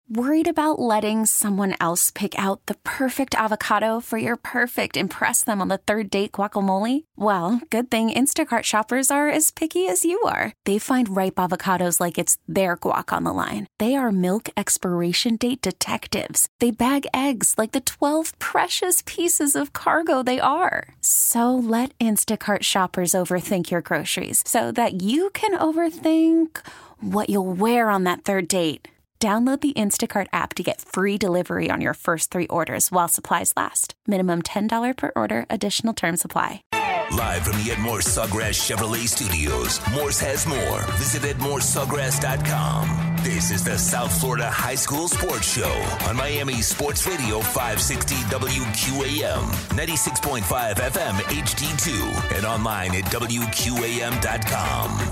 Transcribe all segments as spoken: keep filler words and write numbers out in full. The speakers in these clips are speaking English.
Worried about letting someone else pick out the perfect avocado for your perfect impress them on the third date guacamole? Well, good thing Instacart shoppers are as picky as you are. They find ripe avocados like it's their guac on the line. They are milk expiration date detectives. They bag eggs like the twelve precious pieces of cargo they are. So let Instacart shoppers overthink your groceries so that you can overthink what you'll wear on that third date. Download the Instacart app to get free delivery on your first three orders while supplies last. Minimum ten dollars per order. Additional terms apply. Live from the Edmore Sawgrass Chevrolet Studios, Morse has more. Visit Edmore Sawgrass dot com. This is the South Florida High School Sports Show on Miami Sports Radio five sixty W Q A M, ninety-six point five F M H D two, and online at W Q A M dot com.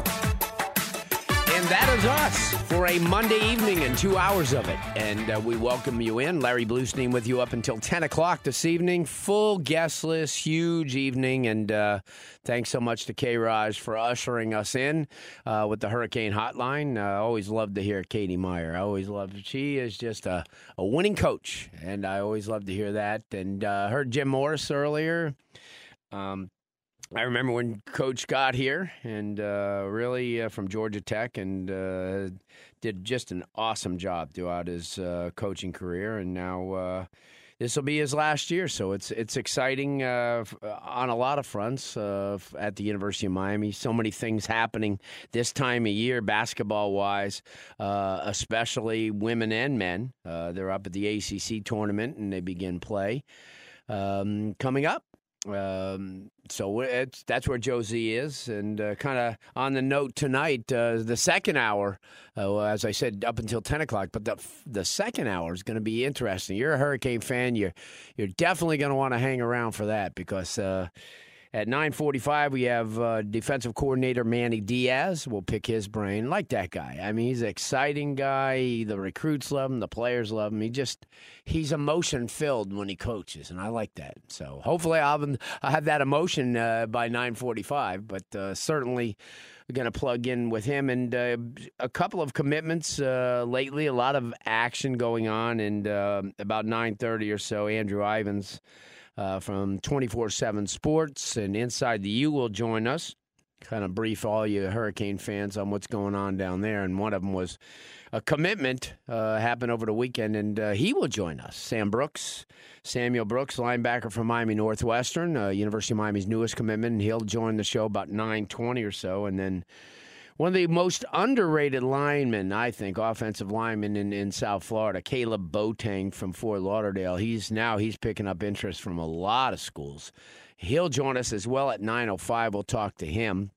And that is us for a Monday evening and two hours of it. And uh, we welcome you in. Larry Bluestein with you up until ten o'clock this evening. Full guest list, huge evening. And uh, thanks so much to K-Raj for ushering us in uh, with the Hurricane Hotline. I uh, always love to hear Katie Meyer. I always love She is just a, a winning coach. And I always love to hear that. And uh, heard Jim Morris earlier. Um I remember when Coach got here and uh, really uh, from Georgia Tech and uh, did just an awesome job throughout his uh, coaching career. And now uh, this will be his last year. So it's it's exciting uh, on a lot of fronts uh, at the University of Miami. So many things happening this time of year, basketball-wise, uh, especially women and men. Uh, they're up at the A C C tournament and they begin play um, coming up. Um, so it's, that's where Josie is. And uh, kind of on the note tonight, uh, the second hour, uh, as I said, up until ten o'clock, but the the second hour is going to be interesting. You're a Hurricane fan. You're, you're definitely going to want to hang around for that because uh, at nine forty-five, we have uh, defensive coordinator Manny Diaz. We'll pick his brain. Like that guy. I mean, he's an exciting guy. The recruits love him. The players love him. He just, he's emotion-filled when he coaches, and I like that. So hopefully I'll have, I'll have that emotion uh, by nine forty-five, but uh, certainly we're going to plug in with him. And uh, a couple of commitments uh, lately, a lot of action going on, and uh, about nine thirty or so, Andrew Ivins Uh, from twenty-four seven Sports and Inside the U will join us, kind of brief all you Hurricane fans on what's going on down there. And one of them was a commitment uh, happened over the weekend, and uh, he will join us. Sam Brooks, Samuel Brooks, linebacker from Miami Northwestern, uh, University of Miami's newest commitment, and he'll join the show about nine twenty or so. And then one of the most underrated linemen, I think, offensive linemen in, in South Florida, Caleb Boateng from Fort Lauderdale. He's now he's picking up interest from a lot of schools. He'll join us as well at nine oh five. We'll talk to him.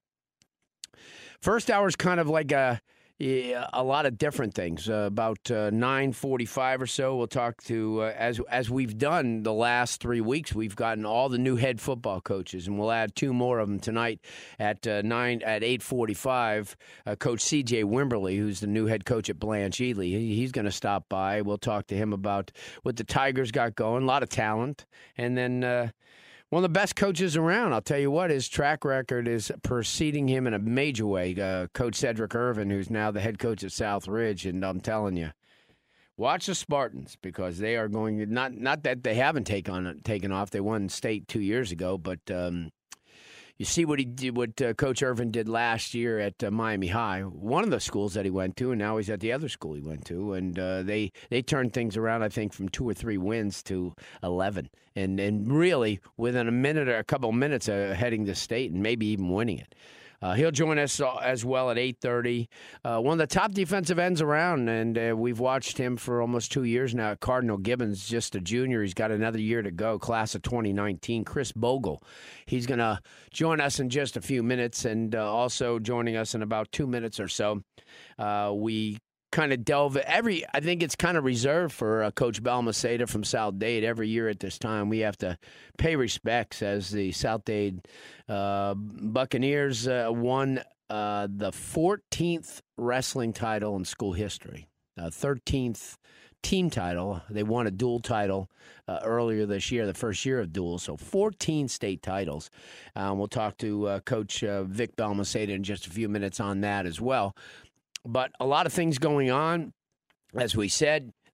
First hour is kind of like a Yeah, a lot of different things. Uh, about uh, nine forty-five or so, we'll talk to, uh, as as we've done the last three weeks, we've gotten all the new head football coaches, and we'll add two more of them tonight at uh, nine at eight forty-five. Uh, Coach C J Wimberly, who's the new head coach at Blanche Ely, he, he's going to stop by. We'll talk to him about what the Tigers got going, a lot of talent, and then Uh, one of the best coaches around. I'll tell you what, his track record is preceding him in a major way. Uh, Coach Cedric Irvin, who's now the head coach at South Ridge, and I'm telling you, watch the Spartans because they are going to, not not that they haven't take on, taken off. They won state two years ago, but um, you see what he did, what uh, Coach Irvin did last year at uh, Miami High, one of the schools that he went to, and now he's at the other school he went to, and uh, they they turned things around, I think, from two or three wins to eleven, and and really within a minute or a couple of minutes of heading to state and maybe even winning it. Uh, he'll join us as well at eight thirty. Uh, one of the top defensive ends around, and uh, we've watched him for almost two years now. Cardinal Gibbons, just a junior. He's got another year to go, class of twenty nineteen. Chris Bogle, he's going to join us in just a few minutes, and uh, also joining us in about two minutes or so. Uh, we kind of delve every I think it's kind of reserved for uh, Coach Balmaceda from South Dade. Every year at this time we have to pay respects as the South Dade uh, Buccaneers uh, won uh, the fourteenth wrestling title in school history, uh, thirteenth team title. They won a dual title uh, earlier this year, the first year of dual, so fourteen state titles. Um, we'll talk to uh, Coach uh, Vic Balmaceda in just a few minutes on that as well. But a lot of things going on. As we said,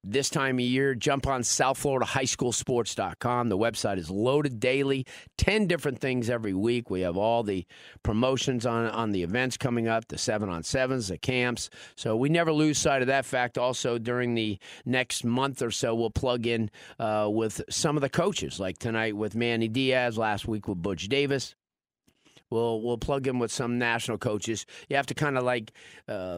this time of year. Jump on South Florida High School Sports dot com. The website is loaded daily, ten different things every week. We have all the promotions on, on the events coming up, the seven on sevens, the camps. So we never lose sight of that fact. Also, during the next month or so, we'll plug in uh, with some of the coaches, like tonight with Manny Diaz, last week with Butch Davis. We'll we'll plug in with some national coaches. You have to kind of like uh,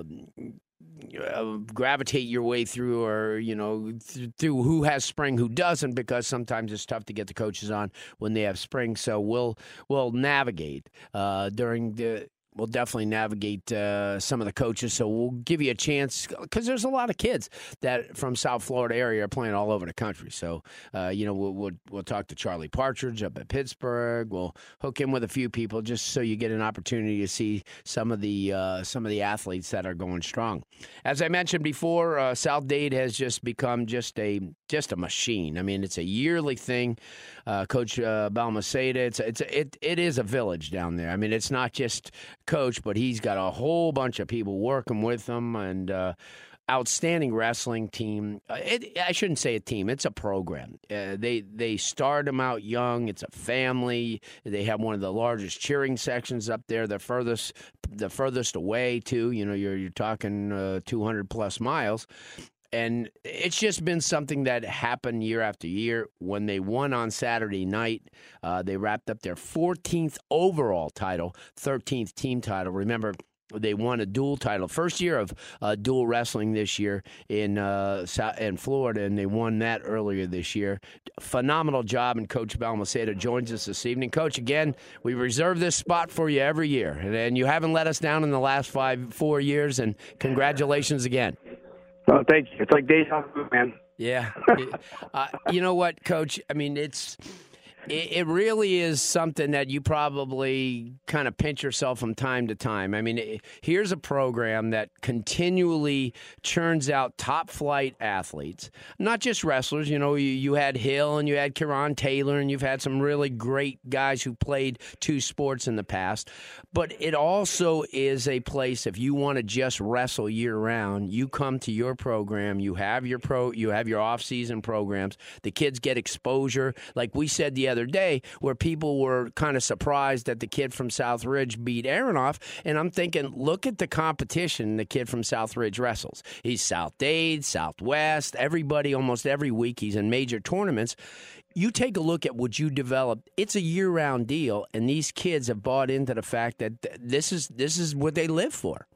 uh, gravitate your way through, or you know, th- through who has spring, who doesn't, because sometimes it's tough to get the coaches on when they have spring. So we'll we'll navigate uh, during the. We'll definitely navigate uh, some of the coaches, so we'll give you a chance, because there's a lot of kids that from South Florida area are playing all over the country. So, uh, you know, we'll, we'll we'll talk to Charlie Partridge up at Pittsburgh. We'll hook in with a few people just so you get an opportunity to see some of the uh, some of the athletes that are going strong. As I mentioned before, uh, South Dade has just become just a just a machine. I mean, it's a yearly thing. Uh, Coach uh, Balmaceda, it's it's it it is a village down there. I mean, it's not just coach, but he's got a whole bunch of people working with him, and uh, outstanding wrestling team. Uh, it, I shouldn't say a team; it's a program. Uh, they they start them out young. It's a family. They have one of the largest cheering sections up there. The furthest the furthest away too. You know, you're you're talking uh, two hundred plus miles. And it's just been something that happened year after year. When they won on Saturday night, uh, they wrapped up their fourteenth overall title, thirteenth team title. Remember, they won a dual title. First year of uh, dual wrestling this year in uh, in Florida, and they won that earlier this year. Phenomenal job, and Coach Balmaceda joins us this evening. Coach, again, we reserve this spot for you every year, and, and you haven't let us down in the last five, four years, and congratulations again. Oh, thank you. It's like deja vu, man. Yeah. uh, you know what, Coach? I mean, it's it, it really is something that you probably kind of pinch yourself from time to time. I mean, it, here's a program that continually churns out top-flight athletes, not just wrestlers. You know, you, you had Hill and you had Kieran Taylor, and you've had some really great guys who played two sports in the past. But it also is a place, if you want to just wrestle year-round, you come to your program, you have your pro, you have your off-season programs. The kids get exposure. Like we said the other day, where people were kind of surprised that the kid from Southridge beat Aronoff, and I'm thinking, look at the competition the kid from Southridge wrestles. He's South Dade, Southwest, everybody, almost every week he's in major tournaments. You take a look at what you developed. It's a year-round deal, and these kids have bought into the fact that this is this is what they live for.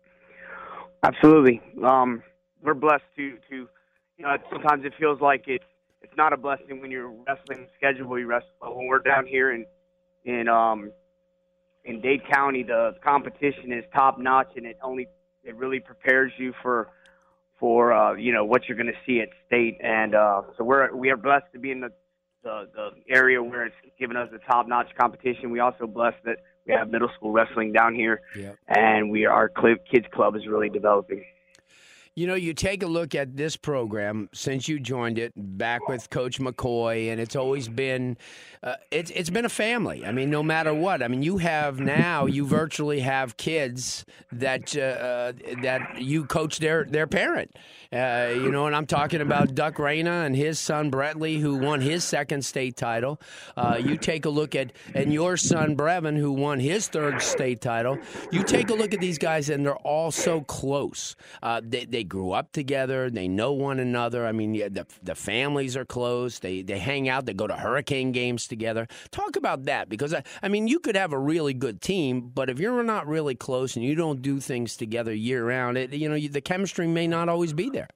Absolutely. Um, we're blessed to, to you know, sometimes it feels like it's it's not a blessing when you're wrestling schedule. You wrestle, but when we're down here in in um in Dade County, the competition is top notch, and it only it really prepares you for for uh, you know what you're going to see at state. And uh, so we're we are blessed to be in the The, the area where it's given us a top-notch competition. We also blessed that we have middle school wrestling down here, yep. and we our kids club is really developing. You know, you take a look at this program since you joined it, back with Coach McCoy, and it's always been uh, it's it's been a family. I mean, no matter what. I mean, you have now you virtually have kids that uh, that you coach their their parent. Uh, you know, and I'm talking about Duck Reyna and his son Bretley, who won his second state title. Uh, you take a look at and your son Brevin, who won his third state title. You take a look at these guys, and they're all so close. Uh, they they grew up together. They know one another. I mean, yeah, the the families are close. They they hang out. They go to Hurricane games together. Talk about that, because I, I mean, you could have a really good team, but if you're not really close and you don't do things together year round, it you know you, the chemistry may not always be there.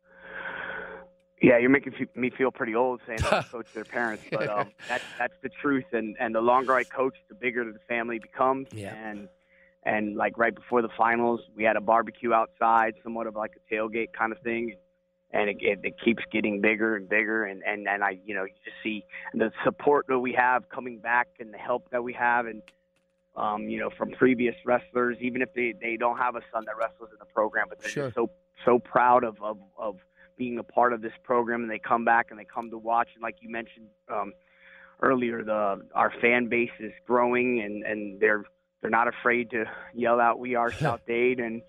Yeah, you're making me feel pretty old saying I coach their parents, but um, that's that's the truth. And, and the longer I coach, the bigger the family becomes. Yeah. And and like right before the finals, we had a barbecue outside, somewhat of like a tailgate kind of thing, and it, it, it keeps getting bigger and bigger. And, and and I, you know, you just see the support that we have coming back and the help that we have, and um, you know, from previous wrestlers, even if they, they don't have a son that wrestles in the program, but they're Sure. just so so proud of of of. being a part of this program, and they come back and they come to watch. And like you mentioned um, earlier, the our fan base is growing, and, and they're they're not afraid to yell out, "We are South Dade," and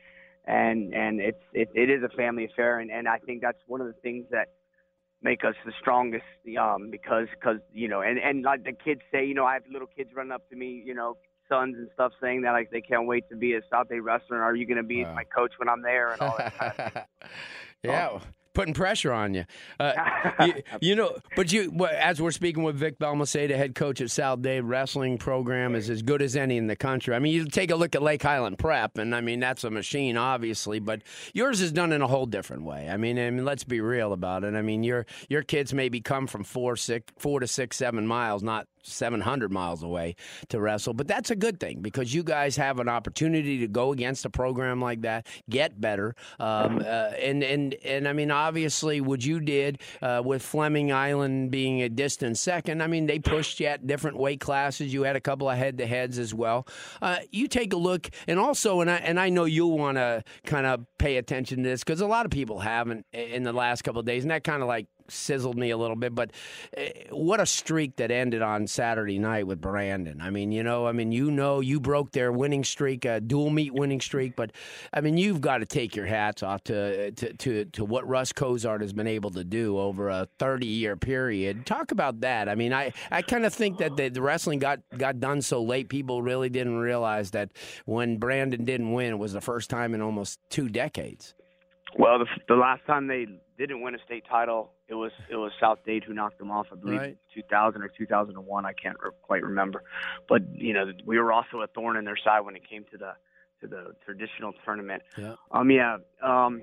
and and it's it, it is a family affair, and, and I think that's one of the things that make us the strongest, um, because because you know, and and like the kids say, you know, I have little kids running up to me, you know, sons and stuff, saying that like they can't wait to be a South Day wrestler. Are you going to be wow. my coach when I'm there and all that kind of stuff. Yeah. Um, Putting pressure on you. Uh, you. You know, but you, as we're speaking with Vic Balmaceda, head coach at South Dade, wrestling program is as good as any in the country. I mean, you take a look at Lake Highland Prep, and I mean, that's a machine, obviously, but yours is done in a whole different way. I mean, I mean, let's be real about it. I mean, your your kids maybe come from four, six, four to six, seven miles, not seven hundred miles away to wrestle, but that's a good thing because you guys have an opportunity to go against a program like that, get better, um, uh, and and and I mean, obviously, what you did uh, with Fleming Island being a distant second, I mean, they pushed you at different weight classes. You had a couple of head-to-heads as well. Uh, you take a look, and also, and I and I know you'll want to kind of pay attention to this because a lot of people haven't in the last couple of days, and that kind of like sizzled me a little bit, but uh, what a streak that ended on Saturday night with Brandon. I mean, you know, I mean, you know, you broke their winning streak, a dual meet winning streak, but I mean, you've got to take your hats off to to to, to what Russ Cozart has been able to do over a thirty-year period. Talk about that. I mean, I, I kind of think that the, the wrestling got, got done so late, people really didn't realize that when Brandon didn't win, it was the first time in almost two decades. Well, the, the last time they didn't win a state title, it was it was South Dade who knocked them off. I believe right. two thousand or two thousand one. I can't re- quite remember, but you know we were also a thorn in their side when it came to the to the traditional tournament. Yeah. Um. Yeah. Um.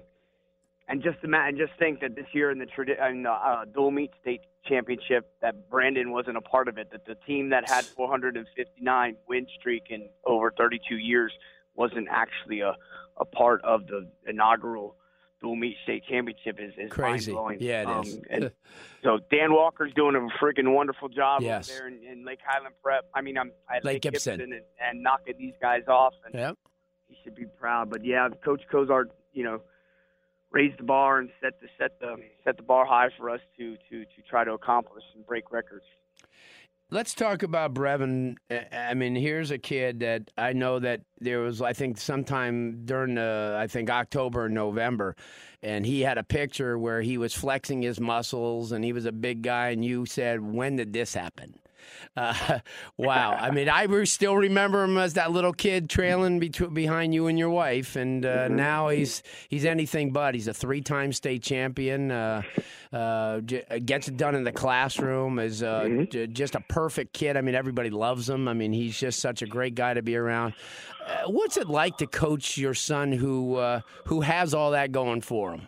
And just imagine, just think that this year in the tradi- in the uh, dual meet state championship, that Brandon wasn't a part of it. That the team that had four hundred fifty-nine win streak in over thirty-two years wasn't actually a a part of the inaugural dual meet state championship is, is crazy. Mind-blowing. Yeah, it um, is. And so Dan Walker's doing a freaking wonderful job yes. over there in, in Lake Highland Prep. I mean, I'm at Lake, Lake Gibson, Gibson and, and knocking these guys off, and yep. he should be proud. But yeah, Coach Cozart, you know, raised the bar and set the set the set the bar high for us to to to try to accomplish and break records. Let's talk about Brevin. I mean, here's a kid that I know that there was, I think, sometime during, the, I think, October or November, and he had a picture where he was flexing his muscles, and he was a big guy, and you said, when did this happen? Uh, wow. I mean, I still remember him as that little kid trailing between, behind you and your wife, and uh, mm-hmm. now he's he's anything but. He's a three-time state champion, uh, uh, j- gets it done in the classroom, is uh, mm-hmm. j- just a perfect kid. I mean, everybody loves him. I mean, he's just such a great guy to be around. Uh, what's it like to coach your son who uh, who has all that going for him?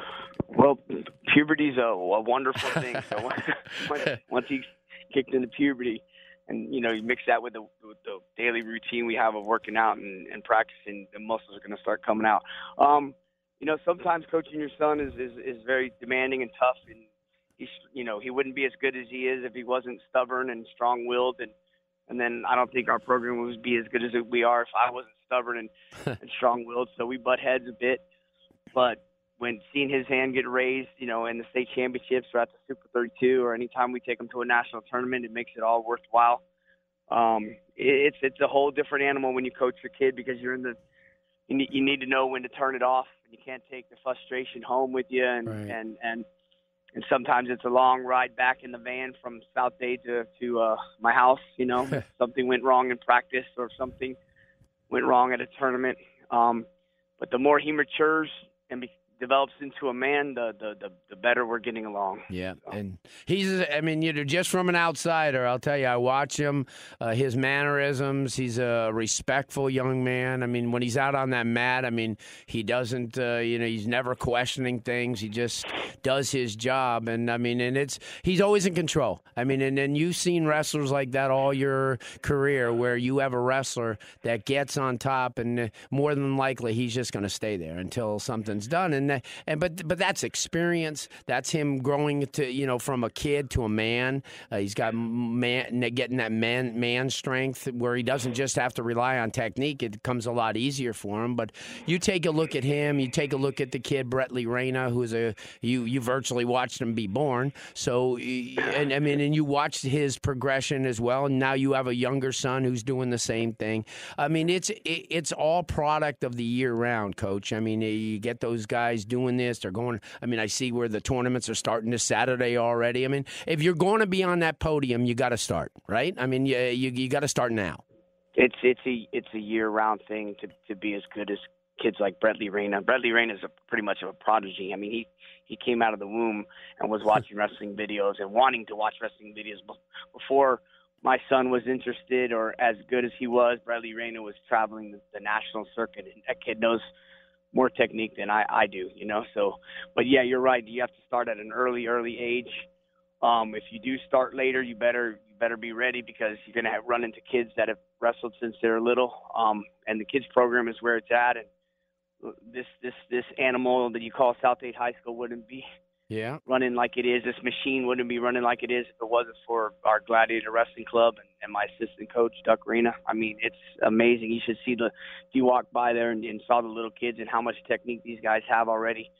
Well, puberty's a, a wonderful thing. So once, once he kicked into puberty, and you know you mix that with the, with the daily routine we have of working out and, and practicing, the muscles are going to start coming out. Um, you know, sometimes coaching your son is, is, is very demanding and tough, and he's you know he wouldn't be as good as he is if he wasn't stubborn and strong-willed, and and then I don't think our program would be as good as we are if I wasn't stubborn and, and strong-willed. So we butt heads a bit, but when seeing his hand get raised, you know, in the state championships or at the Super thirty-two, or anytime we take him to a national tournament, it makes it all worthwhile. Um, it, it's it's a whole different animal when you coach your kid, because you're in the you need, you need to know when to turn it off, and you can't take the frustration home with you, and right. and and and sometimes it's a long ride back in the van from South Dade to to uh, my house. You know, if something went wrong in practice or something went wrong at a tournament. Um, but the more he matures and be, develops into a man, the, the the the better we're getting along. Yeah, and he's, I mean, you know, just from an outsider, I'll tell you, I watch him, uh, his mannerisms, he's a respectful young man. I mean, when he's out on that mat, I mean, he doesn't, uh, you know, he's never questioning things. He just does his job, and I mean, and it's, he's always in control. I mean, and then you've seen wrestlers like that all your career, where you have a wrestler that gets on top, and more than likely, he's just going to stay there until something's done. And and uh, and but but that's experience. That's him growing to you know from a kid to a man. Uh, he's got man getting that man man strength where he doesn't just have to rely on technique. It becomes a lot easier for him. But you take a look at him. You take a look at the kid Brettley Reyna, who's a you you virtually watched him be born. So and I mean, and you watched his progression as well. And now you have a younger son who's doing the same thing. I mean, it's it, it's all product of the year round, Coach. I mean, you get those guys doing this. They're going. I mean, I see where the tournaments are starting this Saturday already. I mean, if you're going to be on that podium, you got to start, right? I mean, you you, you got to start now. It's it's a it's a year round thing to to be as good as kids like Brettley Reyna. Brettley Reyna is a, pretty much of a prodigy. I mean, he he came out of the womb and was watching wrestling videos and wanting to watch wrestling videos before my son was interested or as good as he was. Brettley Reyna was traveling the, the national circuit, and that kid knows more technique than I, I do, you know. So, but yeah, you're right. You have to start at an early, early age. Um, if you do start later, you better you better be ready because you're gonna have, run into kids that have wrestled since they're little. Um, and the kids program is where it's at. And this this this animal that you call Southdade High School wouldn't be yeah running like it is. This machine wouldn't be running like it is if it wasn't for our Gladiator Wrestling Club and, and my assistant coach, Duck Reyna. I mean, it's amazing. You should see the if you walk by there and, and saw the little kids and how much technique these guys have already.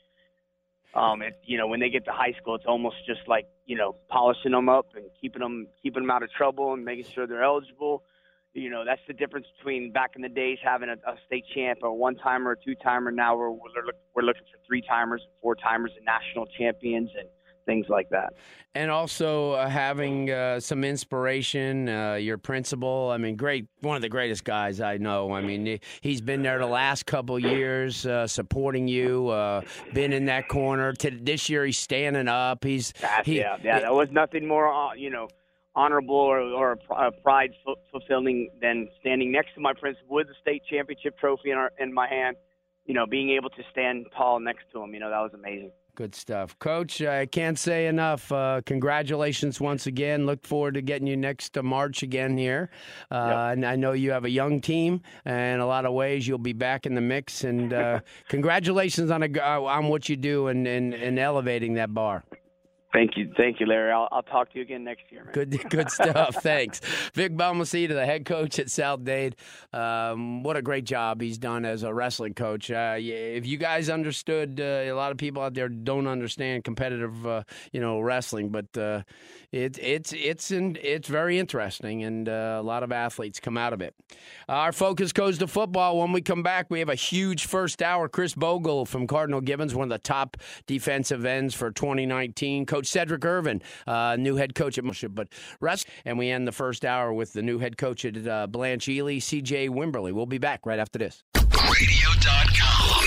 Um, it, you know, when they get to high school, it's almost just like, you know, polishing them up and keeping them, keeping them out of trouble and making sure they're eligible. You know, that's the difference between back in the days having a, a state champ, a one-timer, a two-timer. Now we're, we're, look, we're looking for three-timers, four-timers, and national champions and things like that. And also uh, having uh, some inspiration, uh, your principal, I mean, great, one of the greatest guys I know. I mean, he's been there the last couple of years uh, supporting you, uh, been in that corner. To, this year he's standing up. He's he, Yeah, yeah, there was nothing more, uh, you know, honorable or, or a pride fulfilling than standing next to my principal with the state championship trophy in, our, in my hand, you know, being able to stand tall next to him. You know, that was amazing. Good stuff. Coach, I can't say enough. Uh, congratulations once again. Look forward to getting you next to March again here. Uh, yep. And I know you have a young team, and in a lot of ways you'll be back in the mix. And uh, congratulations on a, on what you do and, and, and elevating that bar. Thank you. Thank you, Larry. I'll, I'll talk to you again next year, man. Good good stuff. Thanks. Vic Balmaceda, the head coach at Southdade. Um, what a great job he's done as a wrestling coach. Uh, if you guys understood, uh, a lot of people out there don't understand competitive, uh, you know, wrestling, but uh, it, it's it's in, it's very interesting, and uh, a lot of athletes come out of it. Our focus goes to football. When we come back, we have a huge first hour. Chris Bogle from Cardinal Gibbons, one of the top defensive ends for twenty nineteen. Coach Cedric Irvin, uh, new head coach at Motion, but rest. And we end the first hour with the new head coach at uh, Blanche Ely, C J Wimberly. We'll be back right after this. radio dot com.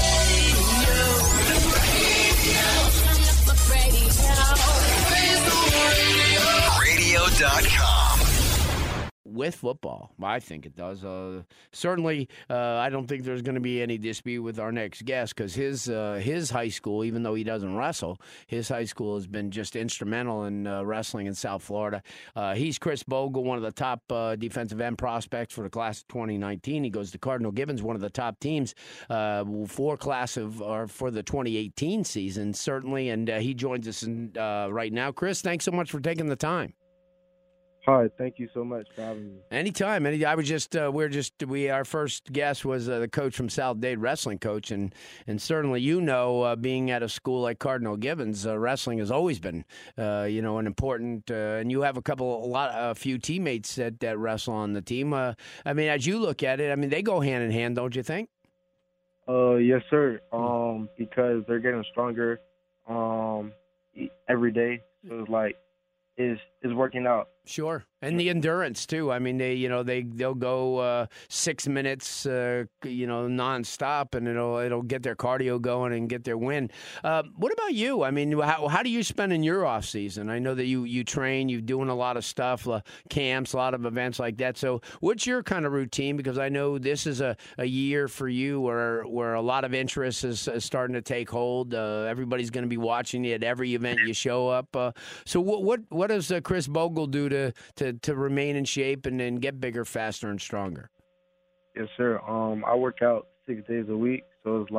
radio dot com. With football, I think it does. Uh, certainly, uh, I don't think there's going to be any dispute with our next guest because his uh, his high school, even though he doesn't wrestle, his high school has been just instrumental in uh, wrestling in South Florida. Uh, he's Chris Bogle, one of the top uh, defensive end prospects for the class of twenty nineteen. He goes to Cardinal Gibbons, one of the top teams uh, for class of or for the twenty eighteen season, certainly. And uh, he joins us in, uh, right now. Chris, thanks so much for taking the time. Hi, thank you so much for having me. Anytime. Any, I was just, uh, we're just, we, our first guest was uh, the coach from Southdade, wrestling coach. And, and certainly, you know, uh, being at a school like Cardinal Gibbons, uh, wrestling has always been, uh, you know, an important, uh, and you have a couple, a lot, a few teammates that, that wrestle on the team. Uh, I mean, as you look at it, I mean, they go hand in hand, don't you think? Uh, yes, sir. Um, because they're getting stronger, um, every day. So it's like, is is working out. Sure. And the endurance, too. I mean, they, you know, they, they'll go uh, six minutes, uh, you know, nonstop, and it'll it'll get their cardio going and get their win. Uh, what about you? I mean, how, how do you spend in your off season? I know that you, you train, you're doing a lot of stuff, uh, camps, a lot of events like that. So what's your kind of routine? Because I know this is a, a year for you where where a lot of interest is, is starting to take hold. Uh, everybody's going to be watching you at every event you show up. Uh, so what what what does uh, Chris Bogle do to, to to remain in shape and then get bigger, faster, and stronger? Yes, sir. Um, I work out six days a week, so it's like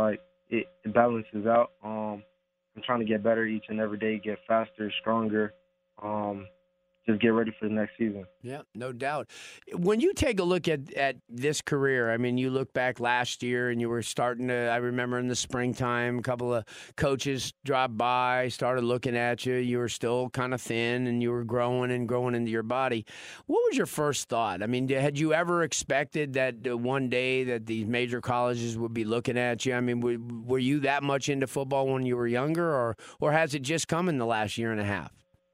it, it balances out. Um, I'm trying to get better each and every day, get faster, stronger. Um, just get ready for the next season. Yeah, no doubt. When you take a look at, at this career, I mean, you look back last year and you were starting to, I remember in the springtime, a couple of coaches dropped by, started looking at you. You were still kind of thin and you were growing and growing into your body. What was your first thought? I mean, had you ever expected that one day that these major colleges would be looking at you? I mean, were, were you that much into football when you were younger, or, or has it just come in the last year and a half?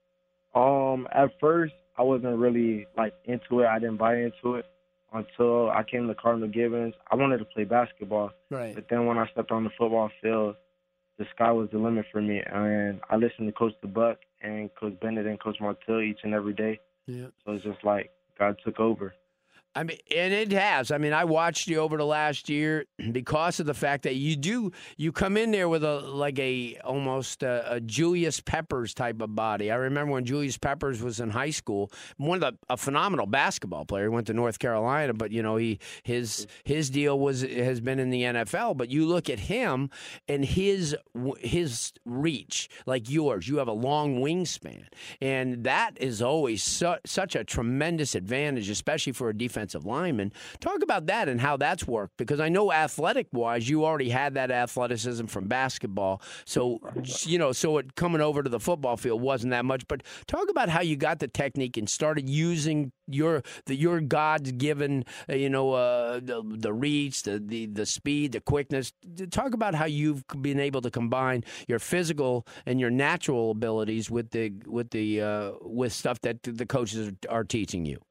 Um, at first, I wasn't really, like, into it. I didn't buy into it until I came to Cardinal Gibbons. I wanted to play basketball. Right. But then when I stepped on the football field, the sky was the limit for me. And I listened to Coach DeBuck and Coach Bennett and Coach Martell each and every day. Yeah. So it's just like God took over. I mean, and it has. I mean, I watched you over the last year because of the fact that you do, you come in there with a, like a, almost a, a Julius Peppers type of body. I remember when Julius Peppers was in high school, one of the, a phenomenal basketball player. He went to North Carolina, but, you know, he, his, his deal was, has been in the N F L, but you look at him and his, his reach, like yours, you have a long wingspan. And that is always su- such a tremendous advantage, especially for a defense. Defensive lineman. Talk about that and how that's worked, because I know athletic-wise, you already had that athleticism from basketball. So, you know, so it coming over to the football field wasn't that much. But talk about how you got the technique and started using your the your God's given, uh, you know, uh, the the reach, the, the the speed, the quickness. Talk about how you've been able to combine your physical and your natural abilities with the with the uh, with stuff that the coaches are teaching you.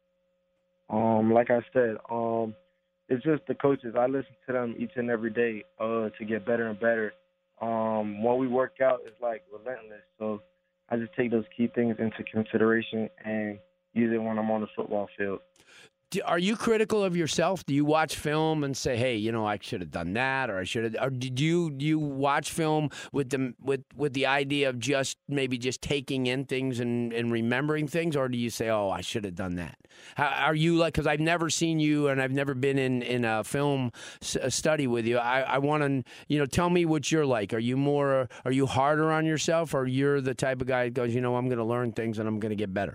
Um, like I said, um, it's just the coaches. I listen to them each and every day uh, to get better and better. Um, when we work out, it's like relentless. So I just take those key things into consideration and use it when I'm on the football field. Are you critical of yourself? Do you watch film and say, "Hey, you know, I should have done that," or "I should have"? Or did you do you watch film with the with with the idea of just maybe just taking in things and, and remembering things, or do you say, "Oh, I should have done that"? How, are you like? Because I've never seen you, and I've never been in, in a film a study with you. I, I want to, you know, tell me what you're like. Are you more? Are you harder on yourself, or you're the type of guy that goes, you know, I'm going to learn things and I'm going to get better?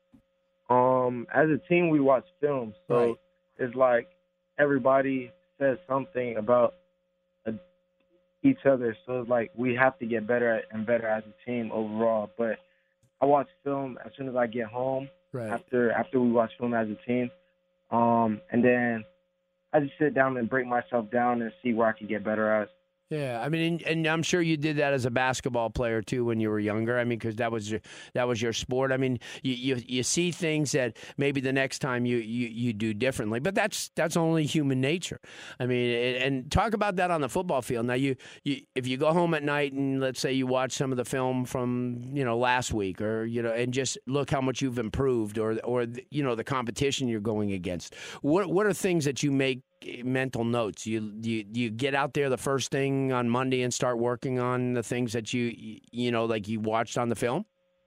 Um, as a team, we watch film, so right. It's like everybody says something about a, each other. So it's like we have to get better and better as a team overall. But I watch film as soon as I get home. Right. After after we watch film as a team, um, and then I just sit down and break myself down and see where I can get better at. Yeah, I mean, and, and I'm sure you did that as a basketball player too when you were younger. I mean, because that was your that was your sport. I mean, you, you you see things that maybe the next time you, you, you do differently, but that's that's only human nature. I mean, and, and talk about that on the football field. Now, you, you if you go home at night and let's say you watch some of the film from you know last week, or you know, and just look how much you've improved, or or you know the competition you're going against. What what are things that you make mental notes? You, you you get out there the first thing on Monday and start working on the things that you you know like you watched on the film?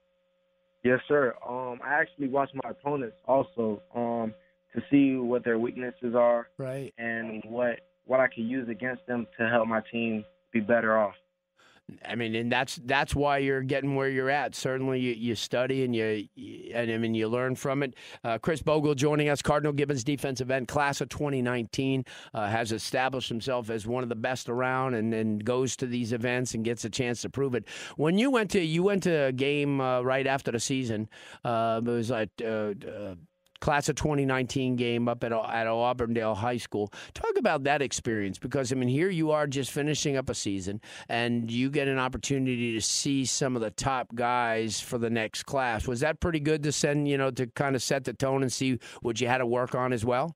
Yes, sir. Um, I actually watch my opponents also um, to see what their weaknesses are, right, and what what I can use against them to help my team be better off. I mean, and that's that's why you're getting where you're at. Certainly, you, you study and you, and I mean, you learn from it. Uh, Chris Bogle joining us, Cardinal Gibbons defensive end, class of twenty nineteen, uh, has established himself as one of the best around, and, and goes to these events and gets a chance to prove it. When you went to you went to a game uh, right after the season, uh, it was like. Uh, uh, Class of twenty nineteen game up at at Auburndale High School. Talk about that experience, because I mean here you are just finishing up a season and you get an opportunity to see some of the top guys for the next class. Was that pretty good to send, you know, to kind of set the tone and see what you had to work on as well?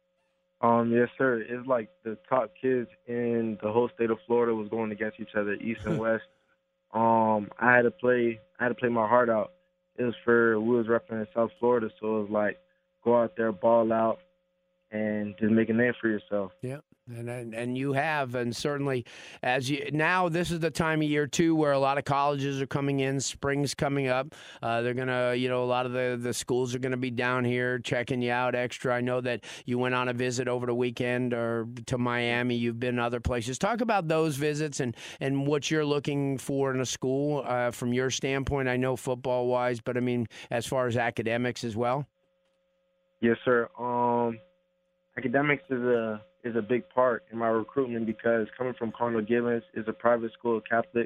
Um, yes, sir. It's like the top kids in the whole state of Florida was going against each other, East and West. Um, I had to play. I had to play my heart out. It was for we was representing South Florida, so it was like, go out there, ball out, and just make a name for yourself. Yeah. And, and and you have, and certainly as you now, this is the time of year too where a lot of colleges are coming in. Spring's coming up. Uh, they're gonna, you know, a lot of the, the schools are gonna be down here checking you out extra. I know that you went on a visit over the weekend or to Miami. You've been other places. Talk about those visits and, and what you're looking for in a school uh, from your standpoint. I know football wise, but I mean as far as academics as well. Yes, sir. Um, academics is a is a big part in my recruitment because coming from Cardinal Gibbons is a private school, Catholic.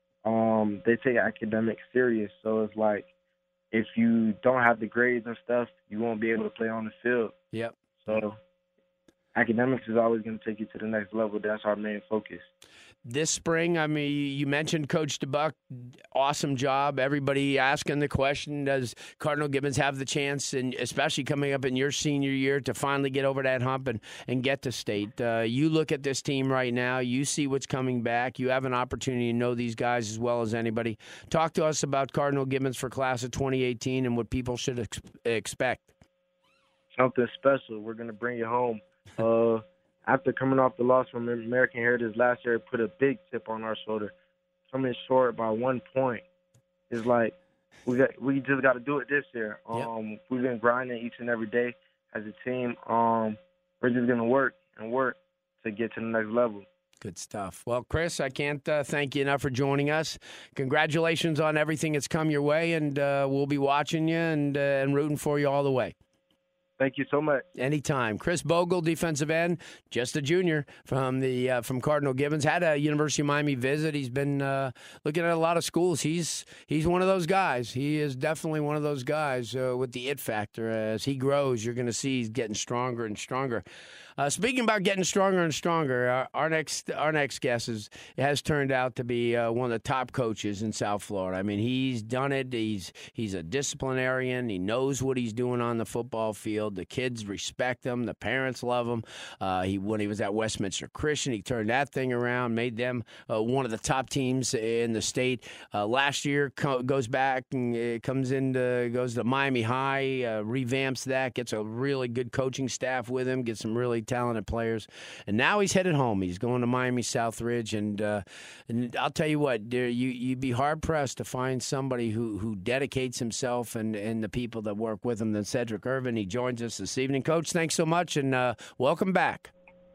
Um, they take academics serious, so it's like if you don't have the grades and stuff, you won't be able to play on the field. Yep. So academics is always going to take you to the next level. That's our main focus. This spring, I mean, you mentioned Coach DeBuck, awesome job. Everybody asking the question, does Cardinal Gibbons have the chance, and especially coming up in your senior year, to finally get over that hump and, and get to state? Uh, you look at this team right now. You see what's coming back. You have an opportunity to know these guys as well as anybody. Talk to us about Cardinal Gibbons for class of twenty eighteen and what people should ex- expect. Something special. We're going to bring you home. Uh After coming off the loss from American Heritage last year, it put a big chip on our shoulder. Coming short by one point is like we got. We just got to do it this year. Um, yep. We've been grinding each and every day as a team. Um, we're just gonna work and work to get to the next level. Good stuff. Well, Chris, I can't uh, thank you enough for joining us. Congratulations on everything that's come your way, and uh, we'll be watching you and uh, and rooting for you all the way. Thank you so much. Anytime. Chris Bogle, defensive end, just a junior from the uh, from Cardinal Gibbons. Had a University of Miami visit. He's been uh, looking at a lot of schools. He's he's one of those guys. He is definitely one of those guys uh, with the it factor. As he grows, you're going to see he's getting stronger and stronger. Uh, speaking about getting stronger and stronger, our, our next our next guest is, has turned out to be uh, one of the top coaches in South Florida. I mean, he's done it. He's he's a disciplinarian. He knows what he's doing on the football field. The kids respect him. The parents love him. Uh, he when he was at Westminster Christian, he turned that thing around, made them uh, one of the top teams in the state. Uh, last year co- goes back and uh, comes into goes to Miami High, uh, revamps that, gets a really good coaching staff with him, gets some really talented players, and now he's headed home. He's going to Miami Southridge, and uh, and I'll tell you what, there, you you'd be hard pressed to find somebody who who dedicates himself and and the people that work with him than Cedric Irvin. He joins us this evening, Coach. Thanks so much, and uh, welcome back.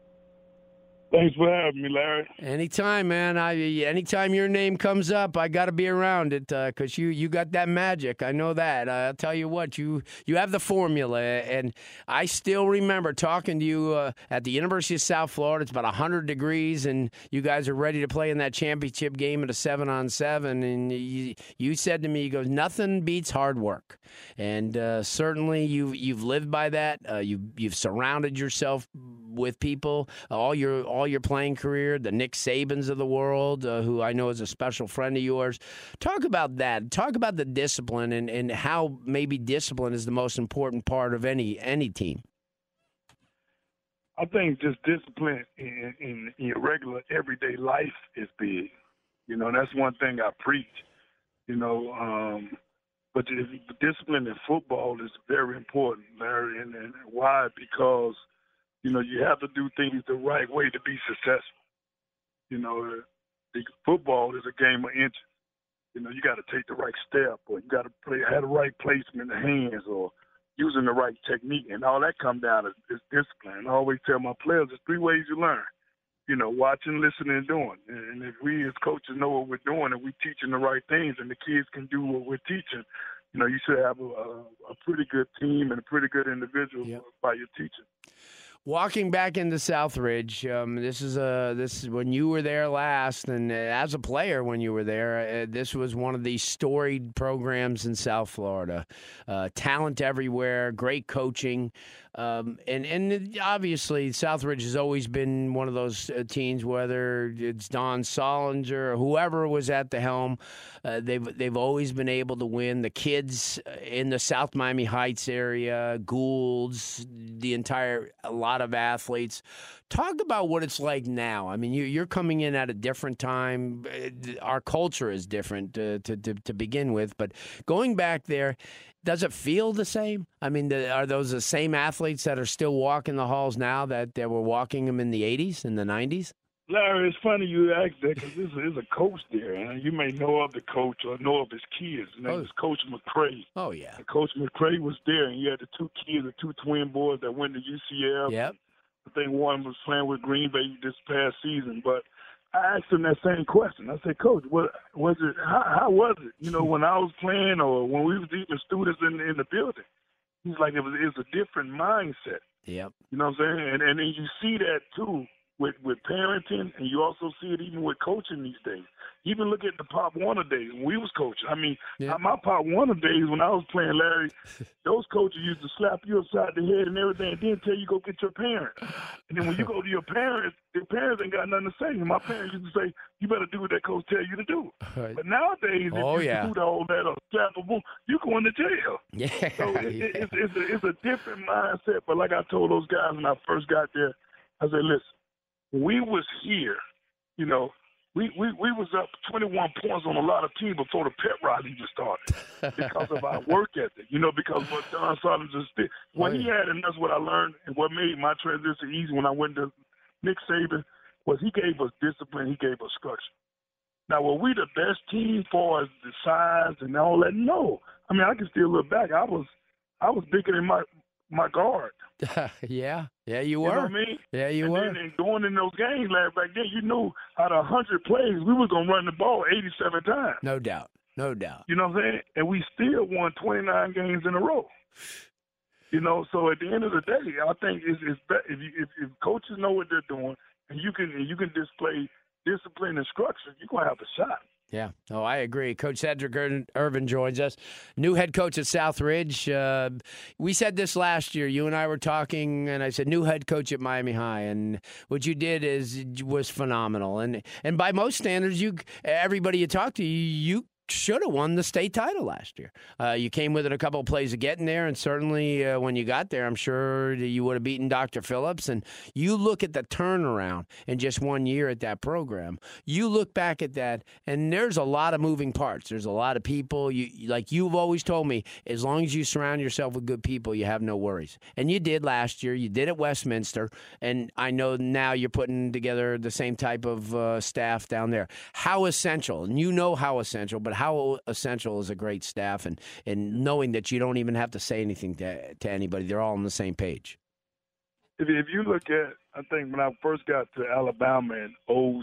Thanks for having me, Larry. Anytime, man. I anytime your name comes up, I got to be around it because uh, you you got that magic. I know that. Uh, I'll tell you what, you you have the formula, and I still remember talking to you uh, at the University of South Florida. It's about one hundred degrees, and you guys are ready to play in that championship game at a seven on seven. And you you said to me, you go, nothing beats hard work, and uh, certainly you you've lived by that. Uh, you you've surrounded yourself with people all your all your playing career, the Nick Sabans of the world, uh, who I know is a special friend of yours. Talk about that. Talk about the discipline and, and how maybe discipline is the most important part of any any team. I think just discipline in, in, in your regular everyday life is big. You know, that's one thing I preach. You know, um, but the, the discipline in football is very important, Larry. And, and why? Because you know, you have to do things the right way to be successful. You know, the football is a game of inches. You know, you got to take the right step, or you got to play, have the right placement in the hands, or using the right technique, and all that comes down to is discipline. I always tell my players, there's three ways you learn. You know, watching, listening, and doing. And if we as coaches know what we're doing and we're teaching the right things, and the kids can do what we're teaching, you know, you should have a, a, a pretty good team and a pretty good individual yep. by your teaching. Walking back into Southridge, um, this is a this is when you were there last, and as a player when you were there, uh, this was one of these storied programs in South Florida. Uh, talent everywhere, great coaching, um, and and obviously Southridge has always been one of those uh, teams. Whether it's Don Solinger or whoever was at the helm, uh, they've they've always been able to win. The kids in the South Miami Heights area, Goulds, the entire a lot of athletes. Talk about what it's like now. I mean, you, you're coming in at a different time. Our culture is different uh, to, to to begin with, but going back there, does it feel the same? I mean, the, are those the same athletes that are still walking the halls now that they were walking them in the eighties and the nineties? Larry, it's funny you ask that because there's, there's a coach there, and you may know of the coach or know of his kids. His name Oh. is Coach McCray. Oh, yeah. And Coach McCray was there, and he had the two kids, the two twin boys that went to U C F. Yep. I think one was playing with Green Bay this past season. But I asked him that same question. I said, Coach, what was it? How, how was it? You know, when I was playing or when we was even students in, in the building. He's like, it was, it was a different mindset. Yep. You know what I'm saying? And, and then you see that, too, with, with parenting, and you also see it even with coaching these days. Even look at the Pop Warner days when we was coaching. I mean, Yeah. my Pop Warner days when I was playing, Larry, those coaches used to slap you upside the head and everything and then tell you go get your parents. And then when you go to your parents, your parents ain't got nothing to say. And my parents used to say, you better do what that coach tell you to do. Right. But nowadays, Oh, if you yeah. do the all that or slap a boom, you going to jail. Yeah. So it, it, yeah. it's, it's, a, it's a different mindset. But like I told those guys when I first got there, I said, listen, when we was here, you know, we, we, we was up twenty-one points on a lot of teams before the pep rally just started because of our work ethic, you know, because what Don Sutton just did. What he had, and that's what I learned, and what made my transition easy when I went to Nick Saban, was he gave us discipline, he gave us structure. Now, were we the best team for as the size and all that? No. I mean, I can still look back. I was I was bigger than my, my guard. yeah. Yeah, you You were. know what I mean? Yeah, you and were. Then, and going in those games, Larry, back then, you knew out of one hundred plays, we was going to run the ball eighty-seven times. No doubt. No doubt. You know what I'm saying? And we still won twenty-nine games in a row. You know, so at the end of the day, I think it's, it's better if, you, if, if coaches know what they're doing and you can and you can display discipline and structure, you're going to have a shot. Yeah. Oh, I agree. Coach Cedric Ir- Irvin joins us, new head coach at Southridge. Uh, we said this last year. You and I were talking, and I said new head coach at Miami High, and what you did is was phenomenal. And and by most standards, you everybody you talked to, you should have won the state title last year. Uh, you came within a couple of plays of getting there, and certainly uh, when you got there, I'm sure that you would have beaten Doctor Phillips. And you look at the turnaround in just one year at that program. You look back at that, and there's a lot of moving parts. There's a lot of people. You like you've always told me, as long as you surround yourself with good people, you have no worries. And you did last year. You did at Westminster, and I know now you're putting together the same type of uh, staff down there. How essential, and you know how essential, but how essential is a great staff and, and knowing that you don't even have to say anything to, to anybody. They're all on the same page. If, if you look at, I think when I first got to Alabama in oh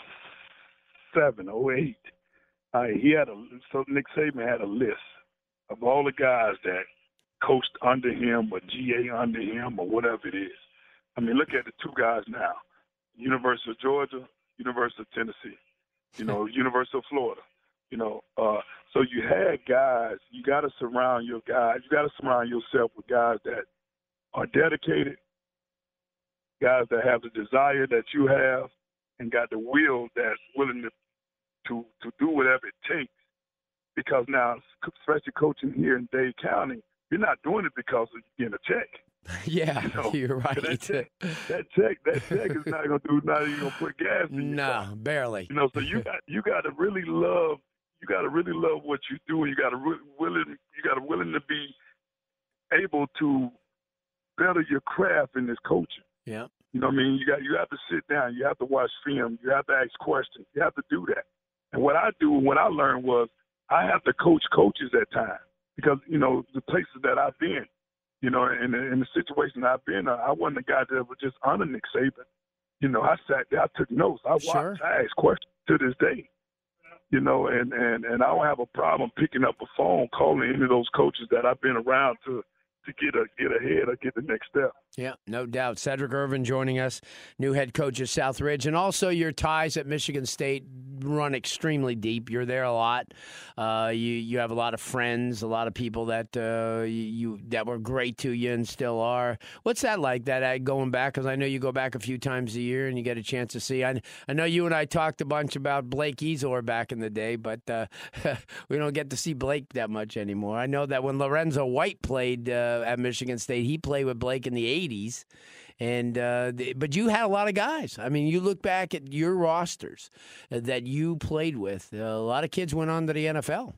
seven, oh eight, uh, he had a, so Nick Saban had a list of all the guys that coached under him or G A under him or whatever it is. I mean, look at the two guys now, University of Georgia, University of Tennessee, you know, University of Florida. You know, uh, so you had guys, you got to surround your guys, you got to surround yourself with guys that are dedicated, guys that have the desire that you have, and got the will that's willing to to, to do whatever it takes. Because now, especially coaching here in Dade County, you're not doing it because of getting a check. Yeah, You know, you're right. That check, that check, that check is not going to do, not even going to put gas in your No, car. barely. You know, so you got you got to really love. You got to really love what you do, and you got to re- willing. You got to willing to be able to better your craft in this coaching. Yeah. You know what I mean? You got you have to sit down. You have to watch film. You have to ask questions. You have to do that. And what I do, what I learned was, I have to coach coaches at times because you know the places that I've been, you know, in the, in the situation I've been, I wasn't a guy that would just honor Nick Saban. You know, I sat there, I took notes, I watched, Sure. I asked questions to this day. You know, and, and, and I don't have a problem picking up a phone, calling any of those coaches that I've been around to to get a get ahead or get the next step. Yeah, no doubt. Cedric Irvin joining us, new head coach at Southridge. And also your ties at Michigan State run extremely deep. You're there a lot. Uh, you you have a lot of friends, a lot of people that uh, you, you that were great to you and still are. What's that like, that uh, going back? Because I know you go back a few times a year and you get a chance to see. I, I know you and I talked a bunch about Blake Ezor back in the day, but uh, we don't get to see Blake that much anymore. I know that when Lorenzo White played uh, at Michigan State, he played with Blake in the eighties, And uh, but you had a lot of guys. I mean, you look back at your rosters that you played with. A lot of kids went on to the N F L.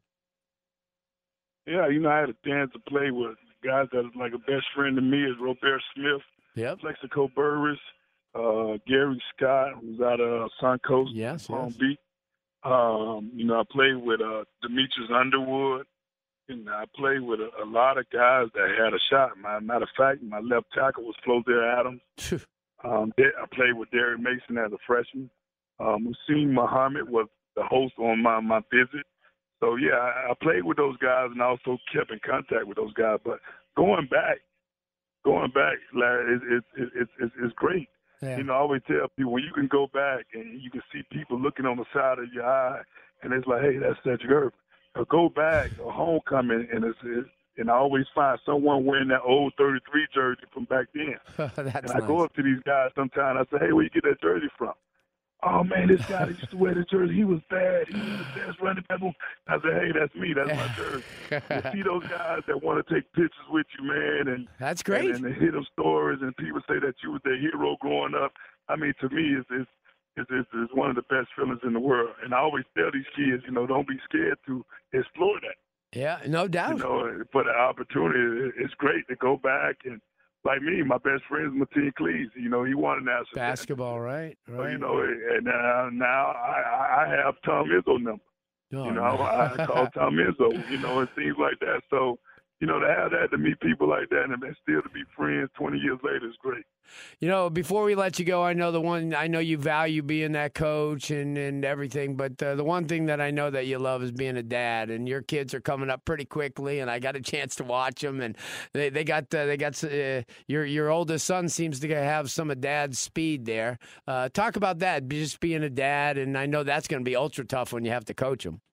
Yeah, you know, I had a chance to play with guys that was like a best friend to me is Robert Smith, yep. Plexico Burris, uh, Gary Scott, who's out of Suncoast, yes, Palm yes. Beach. Um, you know, I played with uh, Demetrius Underwood, and I played with a, a lot of guys that had a shot. My, matter of fact, my left tackle was Flozier Adams. um, I played with Derek Mason as a freshman. Um, Hussein Muhammad was the host on my, my visit. So, yeah, I, I played with those guys and also kept in contact with those guys. But going back, going back, Larry, it's it's it's it's, it's great. Yeah. You know, I always tell people when you can go back and you can see people looking on the side of your eye, and it's like, hey, that's Cedric Irvin. Or go back, a homecoming, and it's, it's and I always find someone wearing that old thirty-three jersey from back then. That's and I nice. go up to these guys sometimes. I say, hey, where you get that jersey from? Oh, man, this guy that used to wear the jersey, he was bad. He was the best running back. I said, hey, that's me. That's my jersey. You see those guys that want to take pictures with you, man. And that's great. And, and they hear them stories, and people say that you was their hero growing up. I mean, to me, it's, it's, it's, it's, it's one of the best feelings in the world. And I always tell these kids, you know, don't be scared to explore that. Yeah, no doubt. You know, for the opportunity, it's great to go back and, like me, my best friend is Mateen Cleese. You know, he won a national basketball, right? Right. So, you know, and now, now I, I have Tom Izzo number. Oh, you know, nice. I call Tom Izzo. You know, and things like that. So, you know, to have that, to meet people like that, and then still to be friends twenty years later is great. You know, before we let you go, I know the one I know you value being that coach and, and everything, but uh, the one thing that I know that you love is being a dad. And your kids are coming up pretty quickly, and I got a chance to watch them. And they they got uh, they got uh, your your oldest son seems to have some of Dad's speed there. Uh, talk about that, just being a dad, and I know that's going to be ultra tough when you have to coach them.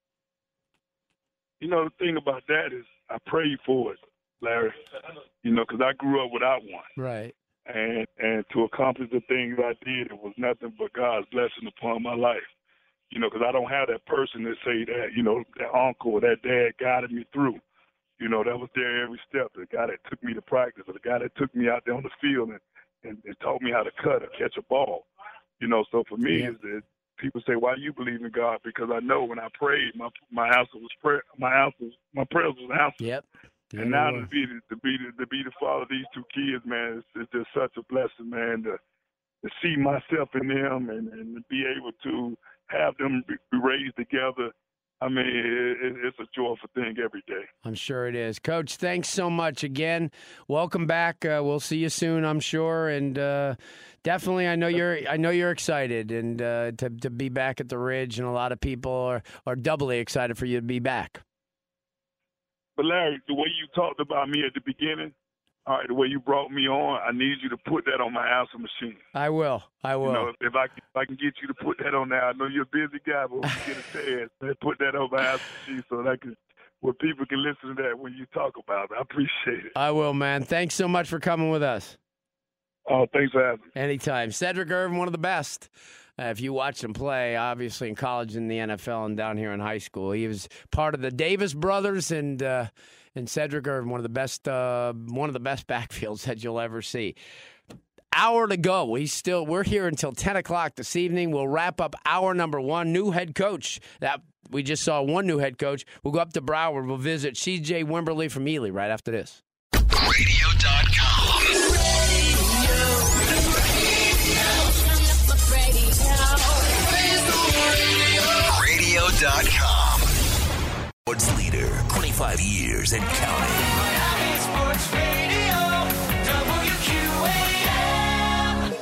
You know, the thing about that is I pray for it, Larry. You know, because I grew up without one. Right. And and to accomplish the things I did, it was nothing but God's blessing upon my life. You know, because I don't have that person that say that, you know, that uncle or that dad guided me through. You know, that was there every step. The guy that took me to practice, or the guy that took me out there on the field and, and, and taught me how to cut or catch a ball. You know, so for me, yeah. is that people say, why do you believe in God? Because I know when I prayed, my my answer was prayer. My answer, my prayers was answered. Yep. And now to be to be to be the father of these two kids, man, it's, it's just such a blessing, man. To to see myself in them and, and to be able to have them be raised together. I mean, it, it's a joyful thing every day. I'm sure it is. Coach, thanks so much again. Welcome back. Uh, we'll see you soon, I'm sure. And uh, definitely, I know you're I know you're excited and uh, to to be back at the Ridge, and a lot of people are, are doubly excited for you to be back. But Larry, the way you talked about me at the beginning, all right, the way you brought me on, I need you to put that on my answer machine. I will. I will. You know, if, if I if I can get you to put that on there, I know you're a busy guy, but when you get a chance, man, put that on my answer machine so that I can, where people can listen to that when you talk about it. I appreciate it. I will, man. Thanks so much for coming with us. Oh, thanks for having me. Anytime. Cedric Irvin, one of the best. Uh, if you watched him play, obviously in college, in the N F L, and down here in high school, he was part of the Davis brothers, and uh, and Cedric Irvin, one of the best, uh, one of the best backfields that you'll ever see. Hour to go. We still we're here until ten o'clock this evening. We'll wrap up hour number one. New head coach. That we just saw one new head coach. We'll go up to Broward. We'll visit C J Wimberly from Ely right after this. radio dot com. radio dot com. Sports leader, twenty-five years and counting. Miami Sports Radio, W Q A M.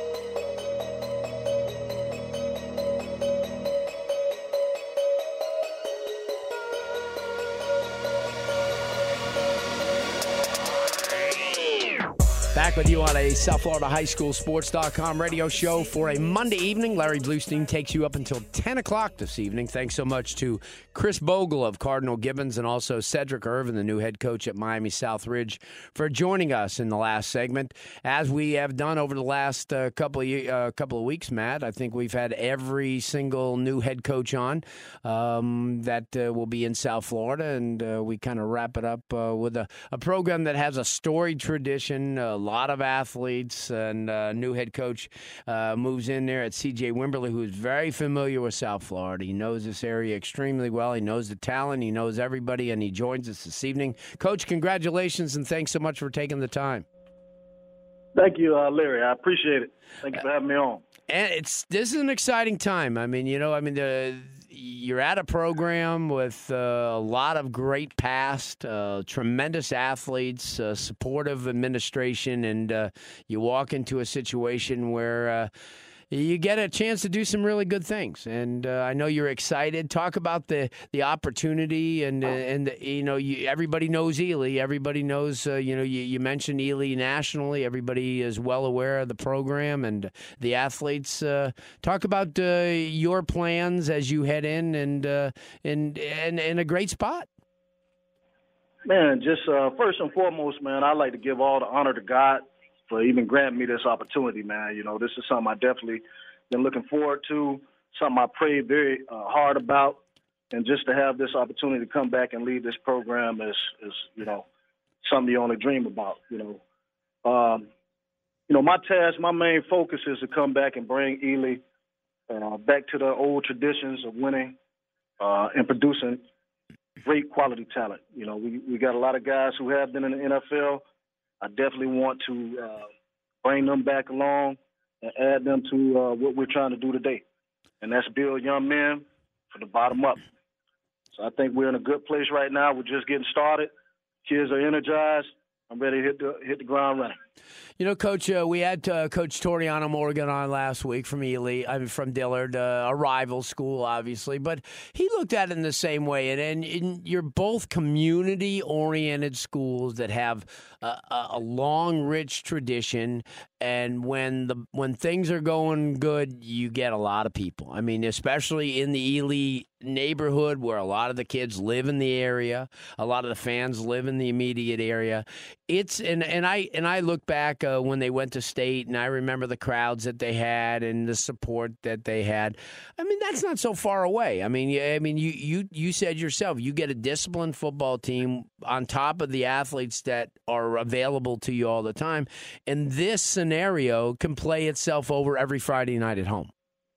Back with you on a South Florida High School Sports dot com radio show for a Monday evening. Larry Bluestein takes you up until ten o'clock this evening. Thanks so much to Chris Bogle of Cardinal Gibbons and also Cedric Irvin, the new head coach at Miami South Ridge, for joining us in the last segment. As we have done over the last uh, couple of uh, couple of weeks, Matt, I think we've had every single new head coach on um, that uh, will be in South Florida, and uh, we kind of wrap it up uh, with a, a program that has a storied tradition, a lot of athletes, and uh, new head coach uh, moves in there at C J Wimberly, who's very familiar with South Florida. He knows this area extremely well. He knows the talent. He knows everybody, and he joins us this evening. Coach, congratulations, and thanks so much for taking the time. Thank you, uh, Larry. I appreciate it. Thank you for having me on. And it's this is an exciting time. I mean, you know, I mean, the, you're at a program with uh, a lot of great past, uh, tremendous athletes, uh, supportive administration, and uh, you walk into a situation where uh, you get a chance to do some really good things. And uh, I know you're excited. Talk about the, the opportunity, and uh, and the, you know, you, everybody knows Ely. Everybody knows. Uh, you know, you, you mentioned Ely nationally. Everybody is well aware of the program and the athletes. Uh, talk about uh, your plans as you head in, and uh, and and in a great spot. Man, just uh, first and foremost, man, I'd like to give all the honor to God for even granting me this opportunity, man. You know, this is something I definitely been looking forward to, something I prayed very uh, hard about, and just to have this opportunity to come back and lead this program is, is you know, something you only dream about, you know. Um, you know, my task, my main focus is to come back and bring Ely uh, back to the old traditions of winning uh, and producing great quality talent. You know, we, we got a lot of guys who have been in the N F L. I definitely want to uh, bring them back along and add them to uh, what we're trying to do today, and that's build young men from the bottom up. So I think we're in a good place right now. We're just getting started. Kids are energized. I'm ready to hit the hit the ground running. You know, Coach, uh, we had uh, Coach Toriano Morgan on last week from Ely, I mean, from Dillard, uh, a rival school, obviously, but he looked at it in the same way. And, and, and you're both community-oriented schools that have a, a long, rich tradition. And when the when things are going good, you get a lot of people. I mean, especially in the Ely neighborhood where a lot of the kids live in the area, a lot of the fans live in the immediate area. It's and, and I and I look back uh, when they went to state, and I remember the crowds that they had and the support that they had. I mean, that's not so far away. I mean, I mean, you you you said yourself, you get a disciplined football team on top of the athletes that are available to you all the time, and this scenario can play itself over every Friday night at home.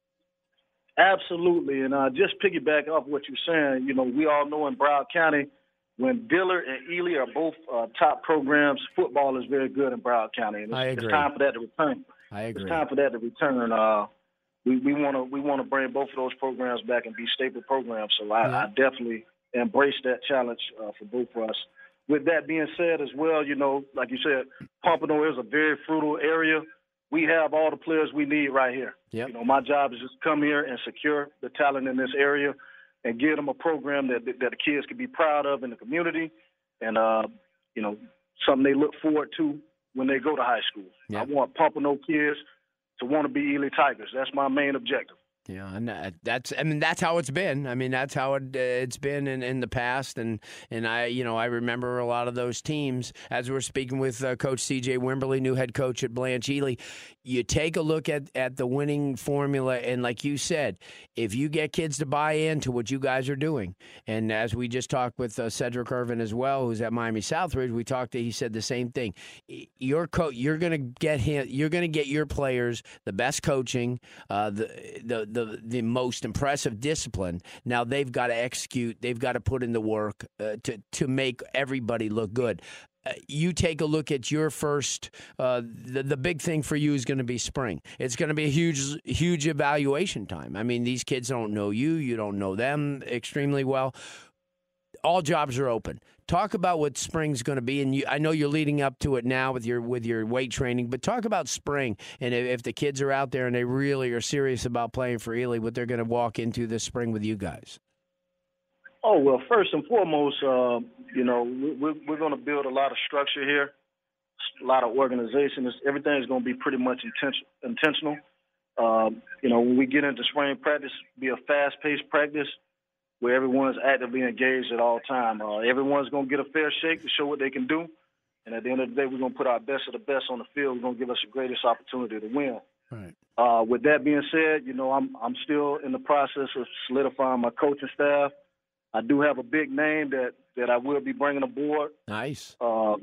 Absolutely, and uh, just piggyback off what you're saying, you know, we all know in Broward County, when Dillard and Ely are both uh, top programs, football is very good in Broward County, and it's, I agree. it's time for that to return. I agree. It's time for that to return. Uh, we we want to we want to bring both of those programs back and be staple programs. So I, Yeah. I definitely embrace that challenge uh, for both of us. With that being said, as well, you know, like you said, Pompano is a very fruitful area. We have all the players we need right here. Yep. You know, my job is just come here and secure the talent in this area and give them a program that that the kids can be proud of in the community, and uh, you know, something they look forward to when they go to high school. Yep. I want Pompano kids to want to be Ely Tigers. That's my main objective. Yeah, and that's I mean that's how it's been. I mean that's how it uh, it's been in, in the past, and and I you know I remember a lot of those teams. As we're speaking with uh, Coach C J Wimberly, new head coach at Blanche Ely, you take a look at, at the winning formula, and like you said, if you get kids to buy into what you guys are doing, and as we just talked with uh, Cedric Irvin as well, who's at Miami Southridge, we talked to he said the same thing. Your coach, you're gonna get him, you're gonna get your players the best coaching, uh, the the The, the most impressive discipline. Now they've got to execute. They've got to put in the work uh, to to make everybody look good. Uh, you take a look at your first. Uh, the the big thing for you is going to be spring. It's going to be a huge huge evaluation time. I mean, these kids don't know you. You don't know them extremely well. All jobs are open. Talk about what spring's going to be, and you, I know you're leading up to it now with your with your weight training. But talk about spring, and if, if the kids are out there and they really are serious about playing for Ely, what they're going to walk into this spring with you guys. Oh well, first and foremost, uh, you know, we're we're going to build a lot of structure here, a lot of organization. It's, everything's going to be pretty much intention, intentional. Um, you know, when we get into spring practice, be a fast-paced practice where everyone's actively engaged at all time. Uh, everyone's going to get a fair shake to show what they can do. And at the end of the day, we're going to put our best of the best on the field. We're going to give us the greatest opportunity to win. Right. Uh, with that being said, you know, I'm I'm still in the process of solidifying my coaching staff. I do have a big name that, that I will be bringing aboard. Nice. Uh,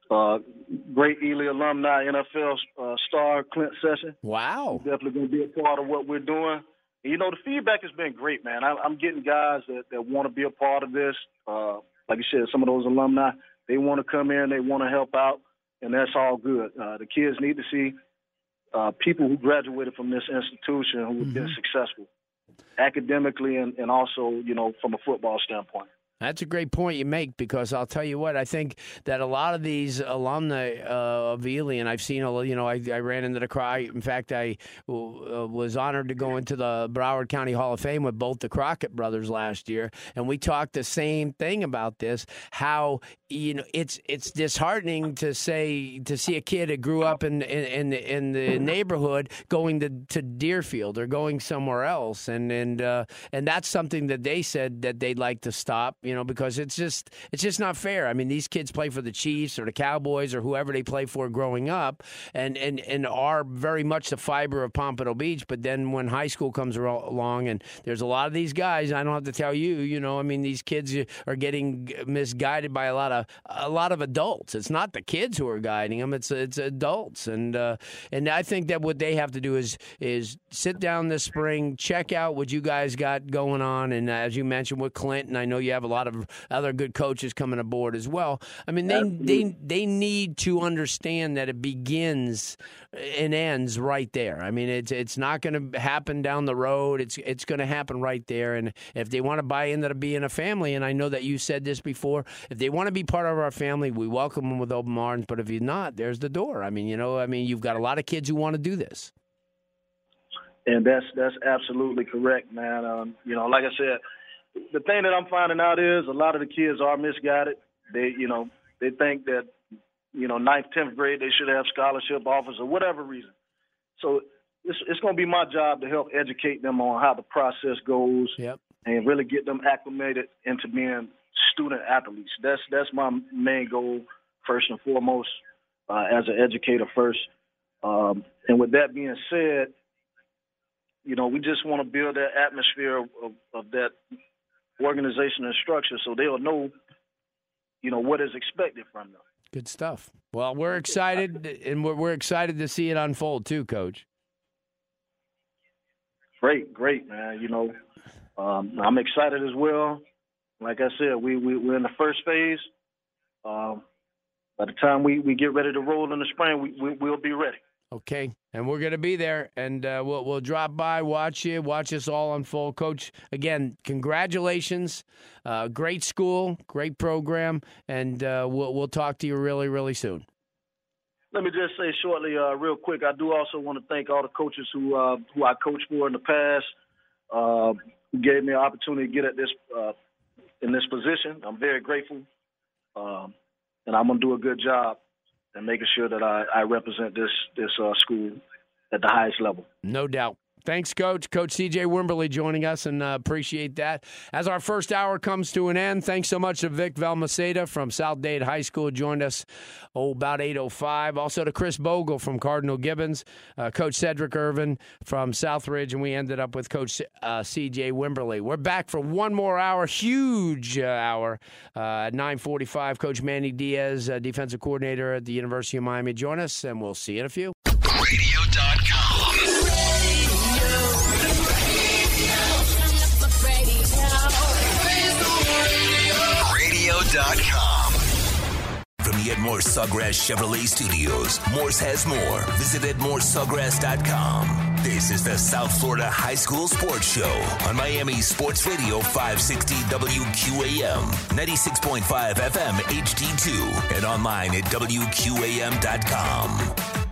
uh, great Ely alumni N F L uh, star Clint Session. Wow. He's definitely going to be a part of what we're doing. And, you know, the feedback has been great, man. I, I'm getting guys that, that want to be a part of this. Uh, like you said, some of those alumni, they want to come in, they want to help out, and that's all good. Uh, the kids need to see uh, people who graduated from this institution who have mm-hmm. been successful academically and, and also, you know, from a football standpoint. That's a great point you make, because I'll tell you what, I think that a lot of these alumni uh, of Ely, and I've seen, a, you know, I, I ran into the Crockett. In fact, I uh, was honored to go into the Broward County Hall of Fame with both the Crockett brothers last year, and we talked the same thing about this, how, you know, it's it's disheartening to say, to see a kid that grew up in in, in, in the neighborhood going to, to Deerfield or going somewhere else, and and uh, and that's something that they said that they'd like to stop. You know, because it's just it's just not fair. I mean, these kids play for the Chiefs or the Cowboys or whoever they play for growing up, and, and, and are very much the fiber of Pompano Beach. But then when high school comes along, and there's a lot of these guys, I don't have to tell you, you know, I mean, these kids are getting misguided by a lot of a lot of adults. It's not the kids who are guiding them; it's it's adults, and uh, and I think that what they have to do is is sit down this spring, check out what you guys got going on, and as you mentioned with Clint, and I know you have a lot of other good coaches coming aboard as well. I mean, they they they need to understand that it begins and ends right there. I mean, it's it's not going to happen down the road. It's it's going to happen right there. And if they want to buy into being a family, and I know that you said this before, if they want to be part of our family, we welcome them with open arms. But if you're not, there's the door. I mean, you know, I mean, you've got a lot of kids who want to do this. And that's that's absolutely correct, man. Um, you know, like I said, the thing that I'm finding out is a lot of the kids are misguided. They, you know, they think that, you know, ninth, tenth grade, they should have scholarship offers or whatever reason. So it's, it's going to be my job to help educate them on how the process goes yep. and really get them acclimated into being student athletes. That's that's my main goal, first and foremost, uh, as an educator first. Um, and with that being said, you know, we just want to build that atmosphere of, of, of that organization and structure so they'll know, you know, what is expected from them. Good stuff. Well, we're excited, and we're, we're excited to see it unfold too, Coach. Great, great, man. You know, um, I'm excited as well. Like I said, we, we, we're in the first phase. Um, by the time we, we get ready to roll in the spring, we, we, we'll be ready. Okay, and we're going to be there, and uh, we'll we'll drop by, watch you, watch us all unfold. Coach, again, congratulations. Uh, great school, great program, and uh, we'll we'll talk to you really, really soon. Let me just say shortly, uh, real quick, I do also want to thank all the coaches who uh, who I coached for in the past, uh, who gave me an opportunity to get at this uh, in this position. I'm very grateful, um, and I'm going to do a good job and making sure that I, I represent this this uh, school at the highest level. No doubt. Thanks, Coach. Coach C J Wimberly joining us, and uh, appreciate that. As our first hour comes to an end, thanks so much to Vic Valmaceda from South Dade High School. Joined us oh, about eight oh five. Also to Chris Bogle from Cardinal Gibbons, uh, Coach Cedric Irvin from Southridge, and we ended up with Coach uh, C J Wimberly. We're back for one more hour, huge uh, hour uh, at nine forty-five. Coach Manny Diaz, uh, defensive coordinator at the University of Miami, join us, and we'll see you in a few. radio dot com. radio dot com. From the Edmore Sawgrass Chevrolet Studios, Morse has more. Visit Edmore Sawgrass dot com. This is the South Florida High School Sports Show on Miami Sports Radio five sixty W Q A M, ninety-six point five F M H D two, and online at W Q A M dot com.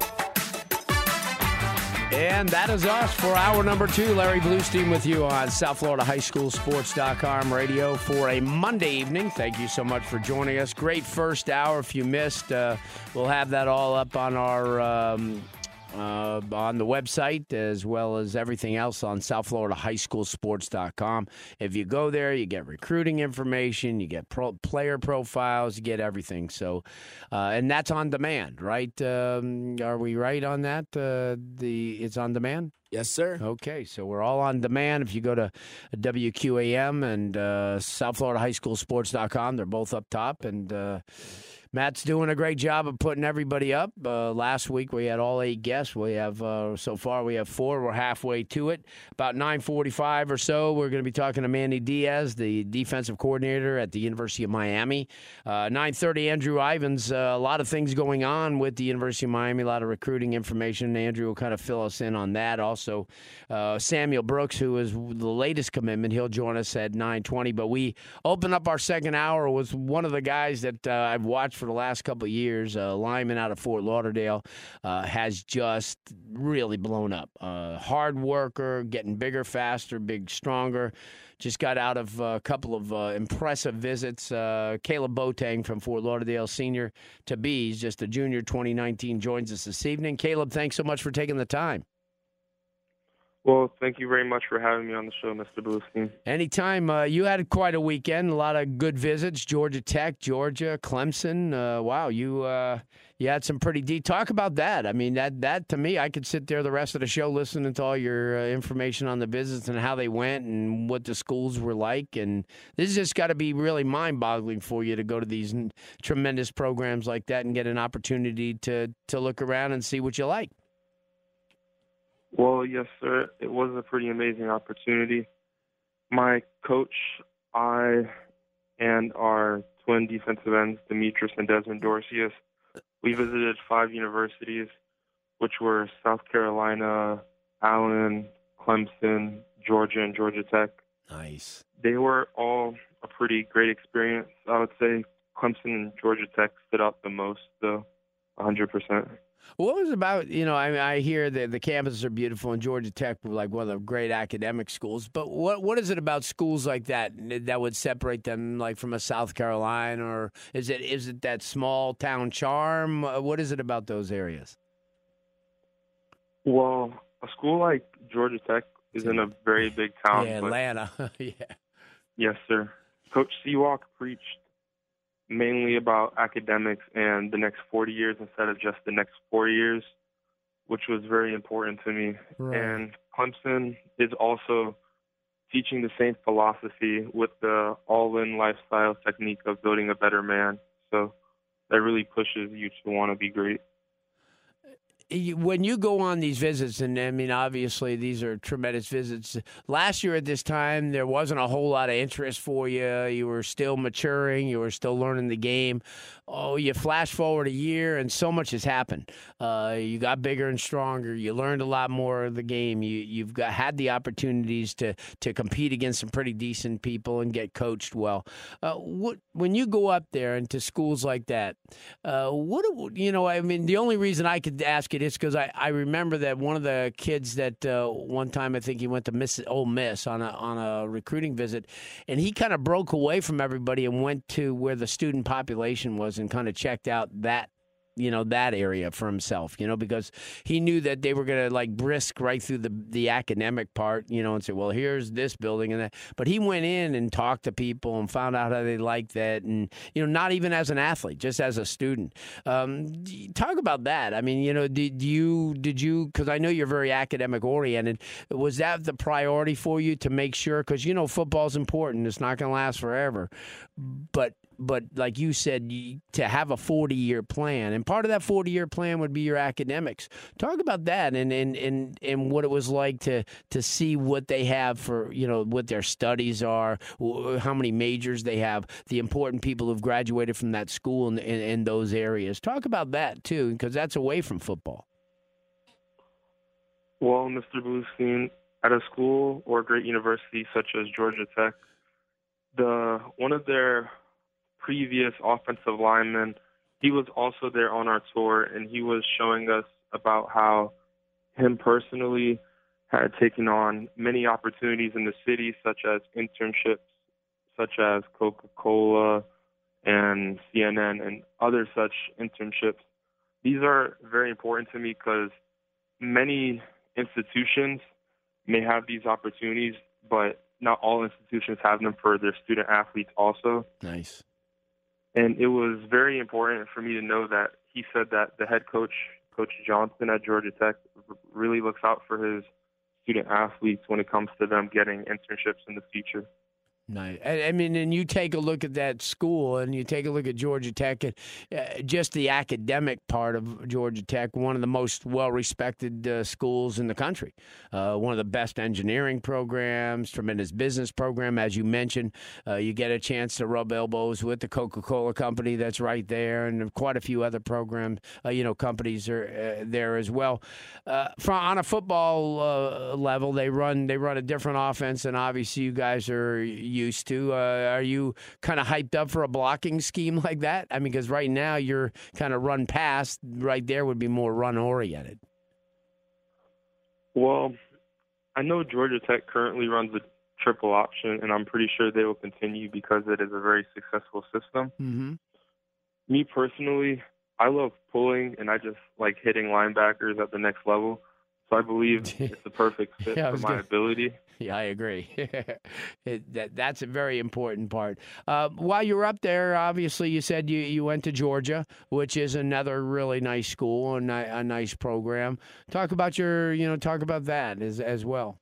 And that is us for hour number two. Larry Bluestein with you on South Florida High School Sports dot com radio for a Monday evening. Thank you so much for joining us. Great first hour. If you missed, uh, we'll have that all up on our um, uh, on the website, as well as everything else on South Florida High School Sports dot com. If you go there, you get recruiting information, you get pro- player profiles, you get everything. So, uh, and that's on demand, right? Um, are we right on that? Uh, the it's on demand. Yes, sir. Okay, so we're all on demand. If you go to W Q A M and uh, South Florida High School Sports dot com, they're both up top, and uh, Matt's doing a great job of putting everybody up. Uh, last week we had all eight guests. We have uh, so far we have four. We're halfway to it. About nine forty-five or so, we're going to be talking to Manny Diaz, the defensive coordinator at the University of Miami. Uh, nine thirty, Andrew Ivins. Uh, a lot of things going on with the University of Miami. A lot of recruiting information. Andrew will kind of fill us in on that. Also, uh, Samuel Brooks, who is the latest commitment, he'll join us at nine twenty. But we open up our second hour with one of the guys that uh, I've watched for the last couple of years, a lineman out of Fort Lauderdale, uh, has just really blown up. Uh, hard worker, getting bigger, faster, big, stronger. Just got out of a couple of uh, impressive visits. Uh, Caleb Boateng from Fort Lauderdale, senior to be, he's just a junior, twenty nineteen, joins us this evening. Caleb, thanks so much for taking the time. Well, thank you very much for having me on the show, Mister Bluestein. Anytime. Uh, you had quite a weekend, a lot of good visits, Georgia Tech, Georgia, Clemson. Uh, wow, you uh, you had some pretty deep. Talk about that. I mean, that, that to me, I could sit there the rest of the show listening to all your uh, information on the visits and how they went and what the schools were like. And this has just got to be really mind-boggling for you to go to these n- tremendous programs like that and get an opportunity to, to look around and see what you like. Well, yes, sir. It was a pretty amazing opportunity. My coach, I, and our twin defensive ends, Demetrius and Desmond Dorcius, we visited five universities, which were South Carolina, Allen, Clemson, Georgia, and Georgia Tech. Nice. They were all a pretty great experience. I would say Clemson and Georgia Tech stood out the most, though, one hundred percent. What was about, you know, I mean, I hear that the campuses are beautiful and Georgia Tech were like one of the great academic schools, but what what is it about schools like that that would separate them like from a South Carolina, or is it is it that small town charm? What is it about those areas? Well, a school like Georgia Tech is in a very big town. Yeah, Atlanta. yeah. Yes, sir. Coach Seawalk preached mainly about academics and the next forty years instead of just the next four years, which was very important to me. Right. And Clemson is also teaching the same philosophy with the all-in lifestyle technique of building a better man. So that really pushes you to want to be great. When you go on these visits, and I mean, obviously these are tremendous visits. Last year at this time, there wasn't a whole lot of interest for you. You were still maturing. You were still learning the game. Oh, you flash forward a year, and so much has happened. Uh, you got bigger and stronger. You learned a lot more of the game. You, you've got had the opportunities to to compete against some pretty decent people and get coached well. Uh, what when you go up there into schools like that, uh, what you know? I mean, the only reason I could ask it is because I, I remember that one of the kids that uh, one time I think he went to Miss Ole Miss on a on a recruiting visit, and he kind of broke away from everybody and went to where the student population was and kind of checked out that. you know, that area for himself, you know, because he knew that they were going to like brisk right through the the academic part, you know, and say, well, here's this building and that. But he went in and talked to people and found out how they liked that. And, you know, not even as an athlete, just as a student. Um, talk about that. I mean, you know, did you, did you, because I know you're very academic oriented. Was that the priority for you to make sure? Because, you know, football's important. It's not going to last forever. But, But like you said, you, to have a forty-year plan, and part of that forty-year plan would be your academics. Talk about that and, and, and, and what it was like to, to see what they have for, you know, what their studies are, how many majors they have, the important people who've graduated from that school in, in, in those areas. Talk about that, too, because that's away from football. Well, Mister Bluestein, at a school or a great university such as Georgia Tech, the one of their previous offensive lineman, he was also there on our tour, and he was showing us about how him personally had taken on many opportunities in the city, such as internships, such as Coca-Cola and C N N and other such internships. These are very important to me because many institutions may have these opportunities, but not all institutions have them for their student athletes also. Nice. And it was very important for me to know that he said that the head coach, Coach Johnson at Georgia Tech, really looks out for his student athletes when it comes to them getting internships in the future. Nice. I, I mean, and you take a look at that school, and you take a look at Georgia Tech, and uh, just the academic part of Georgia Tech, one of the most well-respected uh, schools in the country, uh, one of the best engineering programs, tremendous business program, as you mentioned. Uh, you get a chance to rub elbows with the Coca-Cola company that's right there, and quite a few other programs, uh, you know, companies are uh, there as well. Uh, from on a football uh, level, they run they run a different offense, and obviously you guys are used to. Uh, are you kind of hyped up for a blocking scheme like that? I mean, because right now you're kind of run past. Right there would be more run oriented. Well, I know Georgia Tech currently runs a triple option, and I'm pretty sure they will continue because it is a very successful system. Mm-hmm. Me personally, I love pulling, and I just like hitting linebackers at the next level. So I believe it's the perfect fit yeah, for my gonna, ability. Yeah, I agree. it, that, that's a very important part. Uh, while you were up there, obviously you said you, you went to Georgia, which is another really nice school and a, a nice program. Talk about your, you know, talk about that as as well.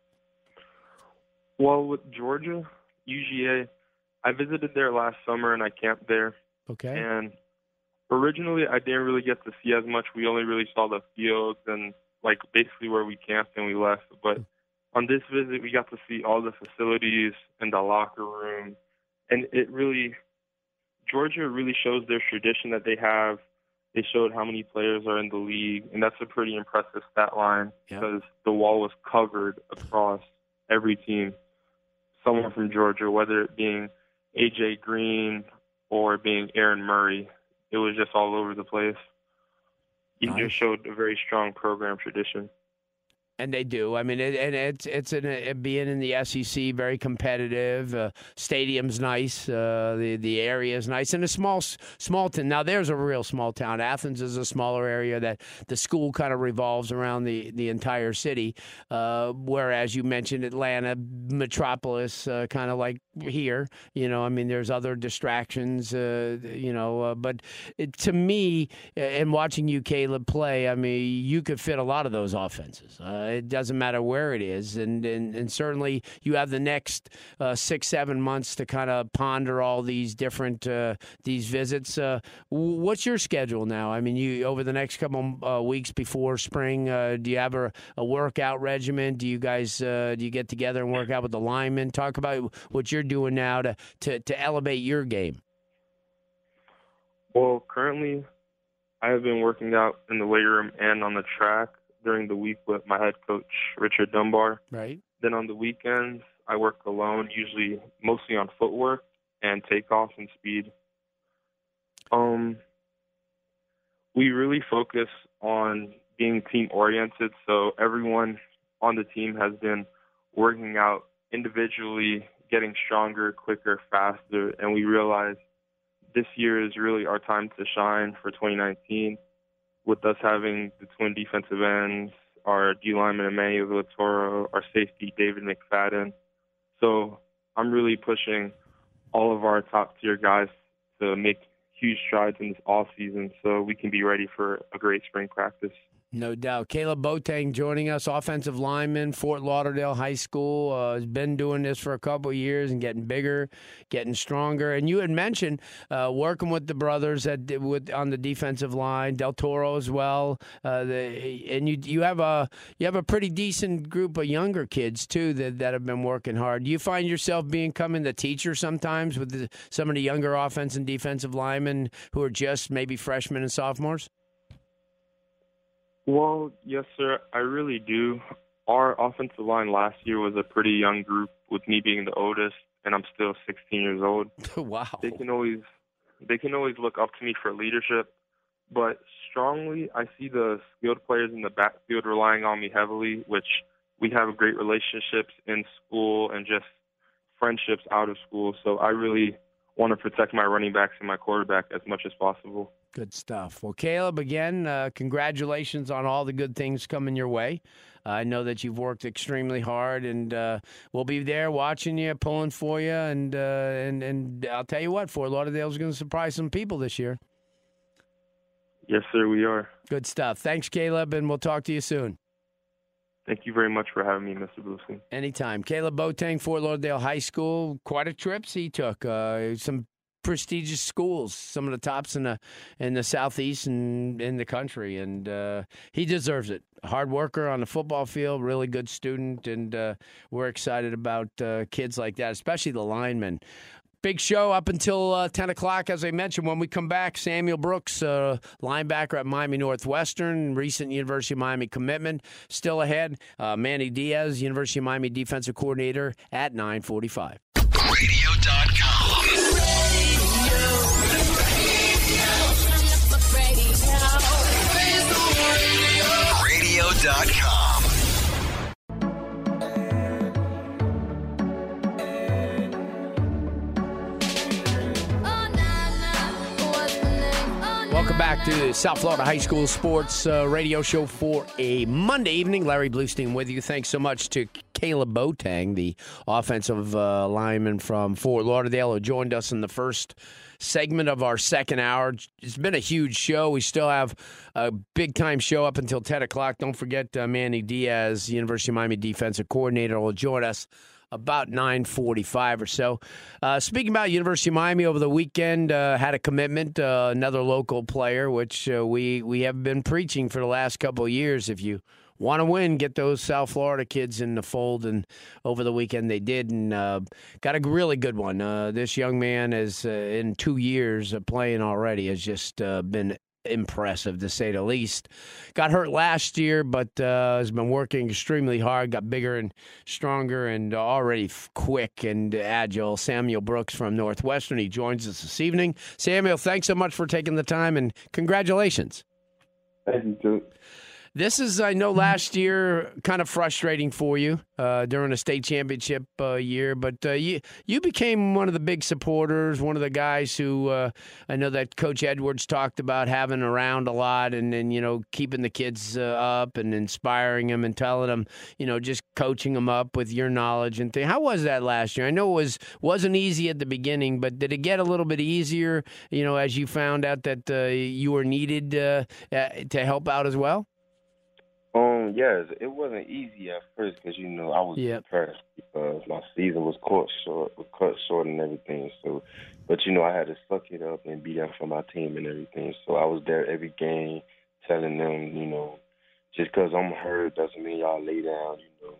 Well, with Georgia, U G A, I visited there last summer and I camped there. Okay. And originally I didn't really get to see as much. We only really saw the fields and like basically where we camped and we left. But on this visit, we got to see all the facilities and the locker room. And it really, Georgia really shows their tradition that they have. They showed how many players are in the league, and that's a pretty impressive stat line yep. because the wall was covered across every team. Someone from Georgia, whether it being A J Green or being Aaron Murray, it was just all over the place. You nice. just showed a very strong program tradition. And they do. I mean, it, and it's it's an, it being in the S E C, very competitive. Uh, stadium's nice. Uh, the the area's nice, and a small small town. Now there's a real small town. Athens is a smaller area that the school kind of revolves around the the entire city. Uh, whereas you mentioned Atlanta, metropolis, uh, kind of like here. You know, I mean, there's other distractions. Uh, you know, uh, but it, to me, in watching you, Caleb, play, I mean, you could fit a lot of those offenses. Uh, It doesn't matter where it is, and and, and certainly you have the next uh, six, seven months to kind of ponder all these different uh, these visits. Uh, what's your schedule now? I mean, you over the next couple uh, weeks before spring, uh, do you have a, a workout regimen? Do you guys uh, do you get together and work out with the linemen? Talk about what you're doing now to to, to elevate your game. Well, currently, I have been working out in the weight room and on the track during the week with my head coach, Richard Dunbar. Right. Then on the weekends, I work alone, usually mostly on footwork and takeoff and speed. Um, we really focus on being team-oriented, so everyone on the team has been working out individually, getting stronger, quicker, faster, and we realize this year is really our time to shine for twenty nineteen. With us having the twin defensive ends, our D lineman Emmanuel Villatoro, our safety David McFadden. So I'm really pushing all of our top-tier guys to make huge strides in this off-season so we can be ready for a great spring practice. No doubt. Caleb Boateng joining us, offensive lineman, Fort Lauderdale High School. Uh, has been doing this for a couple of years and getting bigger, getting stronger. And you had mentioned uh, working with the brothers at with on the defensive line, Del Toro as well. Uh, the, and you you have a you have a pretty decent group of younger kids too that, that have been working hard. Do you find yourself becoming the teacher sometimes with the, some of the younger offense and defensive linemen who are just maybe freshmen and sophomores? Well, yes, sir, I really do. Our offensive line last year was a pretty young group, with me being the oldest, and I'm still sixteen years old. Wow. They can always they can always look up to me for leadership, but strongly I see the skilled players in the backfield relying on me heavily, which we have great relationships in school and just friendships out of school. So I really want to protect my running backs and my quarterback as much as possible. Good stuff. Well, Caleb, again, uh, congratulations on all the good things coming your way. Uh, I know that you've worked extremely hard, and uh, we'll be there watching you, pulling for you, and uh, and and I'll tell you what, Fort Lauderdale's going to surprise some people this year. Yes, sir, we are. Good stuff. Thanks, Caleb, and we'll talk to you soon. Thank you very much for having me, Mister Bluestein. Anytime. Caleb Boateng, Fort Lauderdale High School. Quite a trips he took. Uh, some prestigious schools, some of the tops in the in the southeast and in the country, and uh, he deserves it. Hard worker on the football field, really good student, and uh, we're excited about uh, kids like that, especially the linemen. Big show up until uh, ten o'clock, as I mentioned. When we come back, Samuel Brooks, uh, linebacker at Miami Northwestern, recent University of Miami commitment, still ahead. Uh, Manny Diaz, University of Miami defensive coordinator, at nine forty-five. Radio dot com. Radio dot com. Welcome back to South Florida High School Sports uh, Radio Show for a Monday evening. Larry Bluestein with you. Thanks so much to Caleb Boateng, the offensive uh, lineman from Fort Lauderdale, who joined us in the first segment of our second hour. It's been a huge show. We still have a big-time show up until ten o'clock. Don't forget uh, Manny Diaz, University of Miami defensive coordinator, will join us about nine forty-five or so. Uh, speaking about University of Miami, over the weekend, uh, had a commitment, uh, another local player, which uh, we, we have been preaching for the last couple of years. If you want to win, get those South Florida kids in the fold, and over the weekend they did, and uh, got a really good one. Uh, this young man is, uh, in two years of playing already, has just uh, been impressive, to say the least. Got hurt last year, but uh, has been working extremely hard, got bigger and stronger, and already f- quick and agile. Samuel Brooks from Northwestern, he joins us this evening. Samuel, thanks so much for taking the time, and congratulations. Thank you, Duke. This is, I know, last year kind of frustrating for you uh, during a state championship uh, year, but uh, you you became one of the big supporters, one of the guys who uh, I know that Coach Edwards talked about having around a lot, and, and you know, keeping the kids uh, up and inspiring them and telling them, you know, just coaching them up with your knowledge and things. How was that last year? I know it was, wasn't easy at the beginning, but did it get a little bit easier, you know, as you found out that uh, you were needed uh, uh, to help out as well? Um, yes, it wasn't easy at first because, you know, I was Yep. depressed because my season was cut short, was cut short and everything. So, but, you know, I had to suck it up and be there for my team and everything. So I was there every game telling them, you know, just because I'm hurt doesn't mean y'all lay down, you know,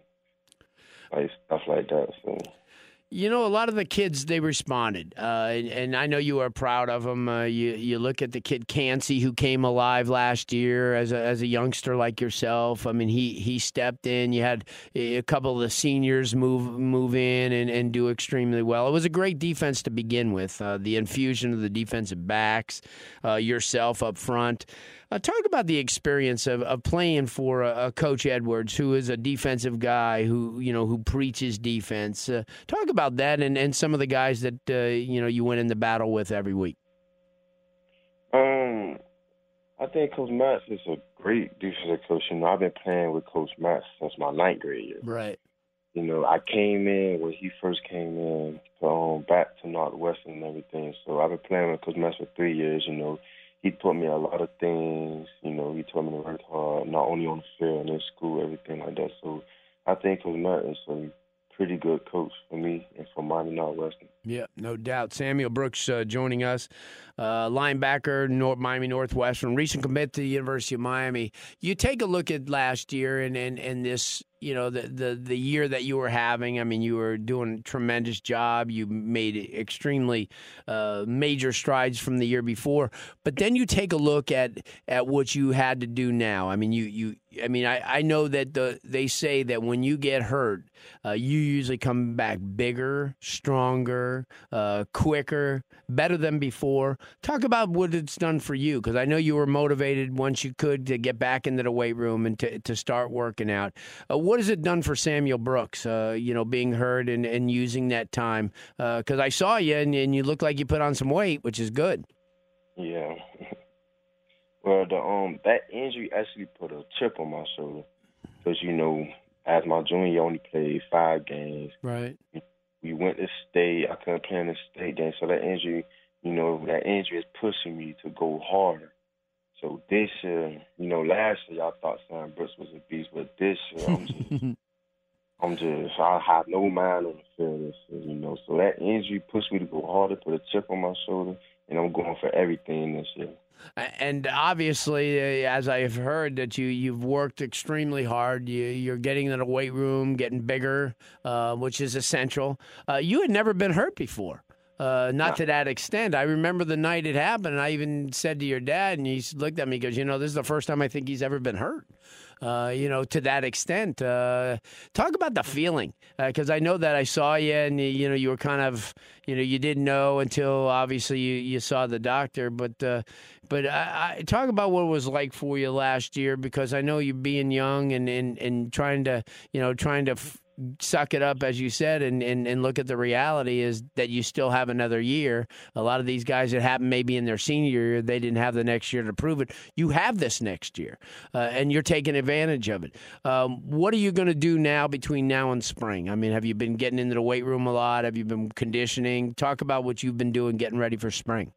like stuff like that. So. You know, a lot of the kids, they responded, uh, and, and I know you are proud of them. Uh, you you look at the kid Cansey, who came alive last year as a as a youngster like yourself. I mean, he he stepped in. You had a couple of the seniors move move in and, and do extremely well. It was a great defense to begin with. Uh, the infusion of the defensive backs, uh, yourself up front. Uh, talk about the experience of, of playing for a, a Coach Edwards, who is a defensive guy who you know who preaches defense. Uh, talk about that and, and some of the guys that uh, you know you went in the battle with every week. Um, I think Coach Matz is a great defensive coach. You know, I've been playing with Coach Matz since my ninth grade year. Right. You know, I came in when he first came in, um, back to Northwestern and everything. So I've been playing with Coach Matz for three years. You know, he taught me a lot of things. You know, he taught me to work hard, not only on the field, in school, everything like that. So I think Coach Matz is a pretty good coach for me and for Miami Northwestern. Yeah, no doubt. Samuel Brooks uh, joining us, uh, linebacker, North, Miami Northwestern, recent commit to the University of Miami. You take a look at last year and, and, and this, you know, the, the, the year that you were having. I mean, you were doing a tremendous job. You made extremely uh, major strides from the year before. But then you take a look at, at what you had to do now. I mean, you, you I mean, I, I know that the they say that when you get hurt, uh, you usually come back bigger, stronger, uh, quicker, better than before. Talk about what it's done for you, because I know you were motivated once you could to get back into the weight room and to, to start working out. Uh, what has it done for Samuel Brooks, uh, you know, being hurt and, and using that time? Because uh, I saw you, and, and you look like you put on some weight, which is good. Yeah. Well, the um that injury actually put a chip on my shoulder because, you know, as my junior, I only played five games. Right. We went to state. I couldn't play in the state game. So that injury, you know, that injury is pushing me to go harder. So this year, you know, last year y'all thought Sam Brooks was a beast, but this year I'm just, I'm just, I have no mind on the field this year, you know. So that injury pushed me to go harder, put a chip on my shoulder, and I'm going for everything this year. And obviously, uh, as I've heard, that you, you've worked extremely hard. You, you're getting in the weight room, getting bigger, uh, which is essential. Uh, you had never been hurt before. Uh, not to that extent. I remember the night it happened, and I even said to your dad, and he looked at me and goes, you know, this is the first time I think he's ever been hurt. Uh, you know, to that extent. Uh, talk about the feeling, because uh, I know that I saw you, and you know, you were kind of, you know, you didn't know until obviously you, you saw the doctor. But uh, but I, I talk about what it was like for you last year, because I know you being young and and, and trying to, you know, trying to. F- suck it up, as you said, and, and, and look at the reality is that you still have another year. A lot of these guys that happened maybe in their senior year, they didn't have the next year to prove it. You have this next year, uh, and you're taking advantage of it. Um, what are you going to do now between now and spring? I mean, have you been getting into the weight room a lot? Have you been conditioning? Talk about what you've been doing getting ready for spring.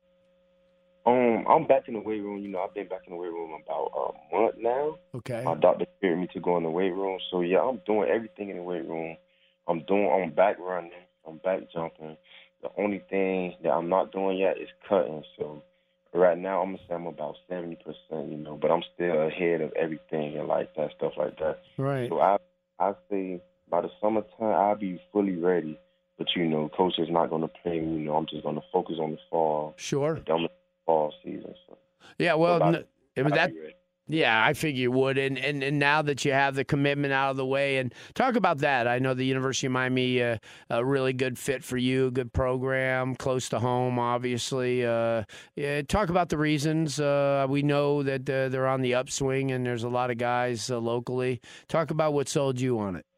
Um, I'm back in the weight room. You know, I've been back in the weight room about a month now. Okay. My doctor cleared me to go in the weight room. So, yeah, I'm doing everything in the weight room. I'm doing, I'm back running. I'm back jumping. The only thing that I'm not doing yet is cutting. So, right now, I'm going to say I'm about seventy percent, you know, but I'm still ahead of everything and like that, stuff like that. Right. So, I I say by the summertime, I'll be fully ready. But, you know, coach is not going to play me. You know, I'm just going to focus on the fall. Sure. Fall season. So. Yeah, well, so n- I mean, that. Yeah, I figure you would, and, and and now that you have the commitment out of the way, and talk about that. I know the University of Miami, uh, a really good fit for you, good program, close to home, obviously. Uh, yeah, talk about the reasons. Uh, we know that uh, they're on the upswing, and there's a lot of guys uh, locally. Talk about what sold you on it.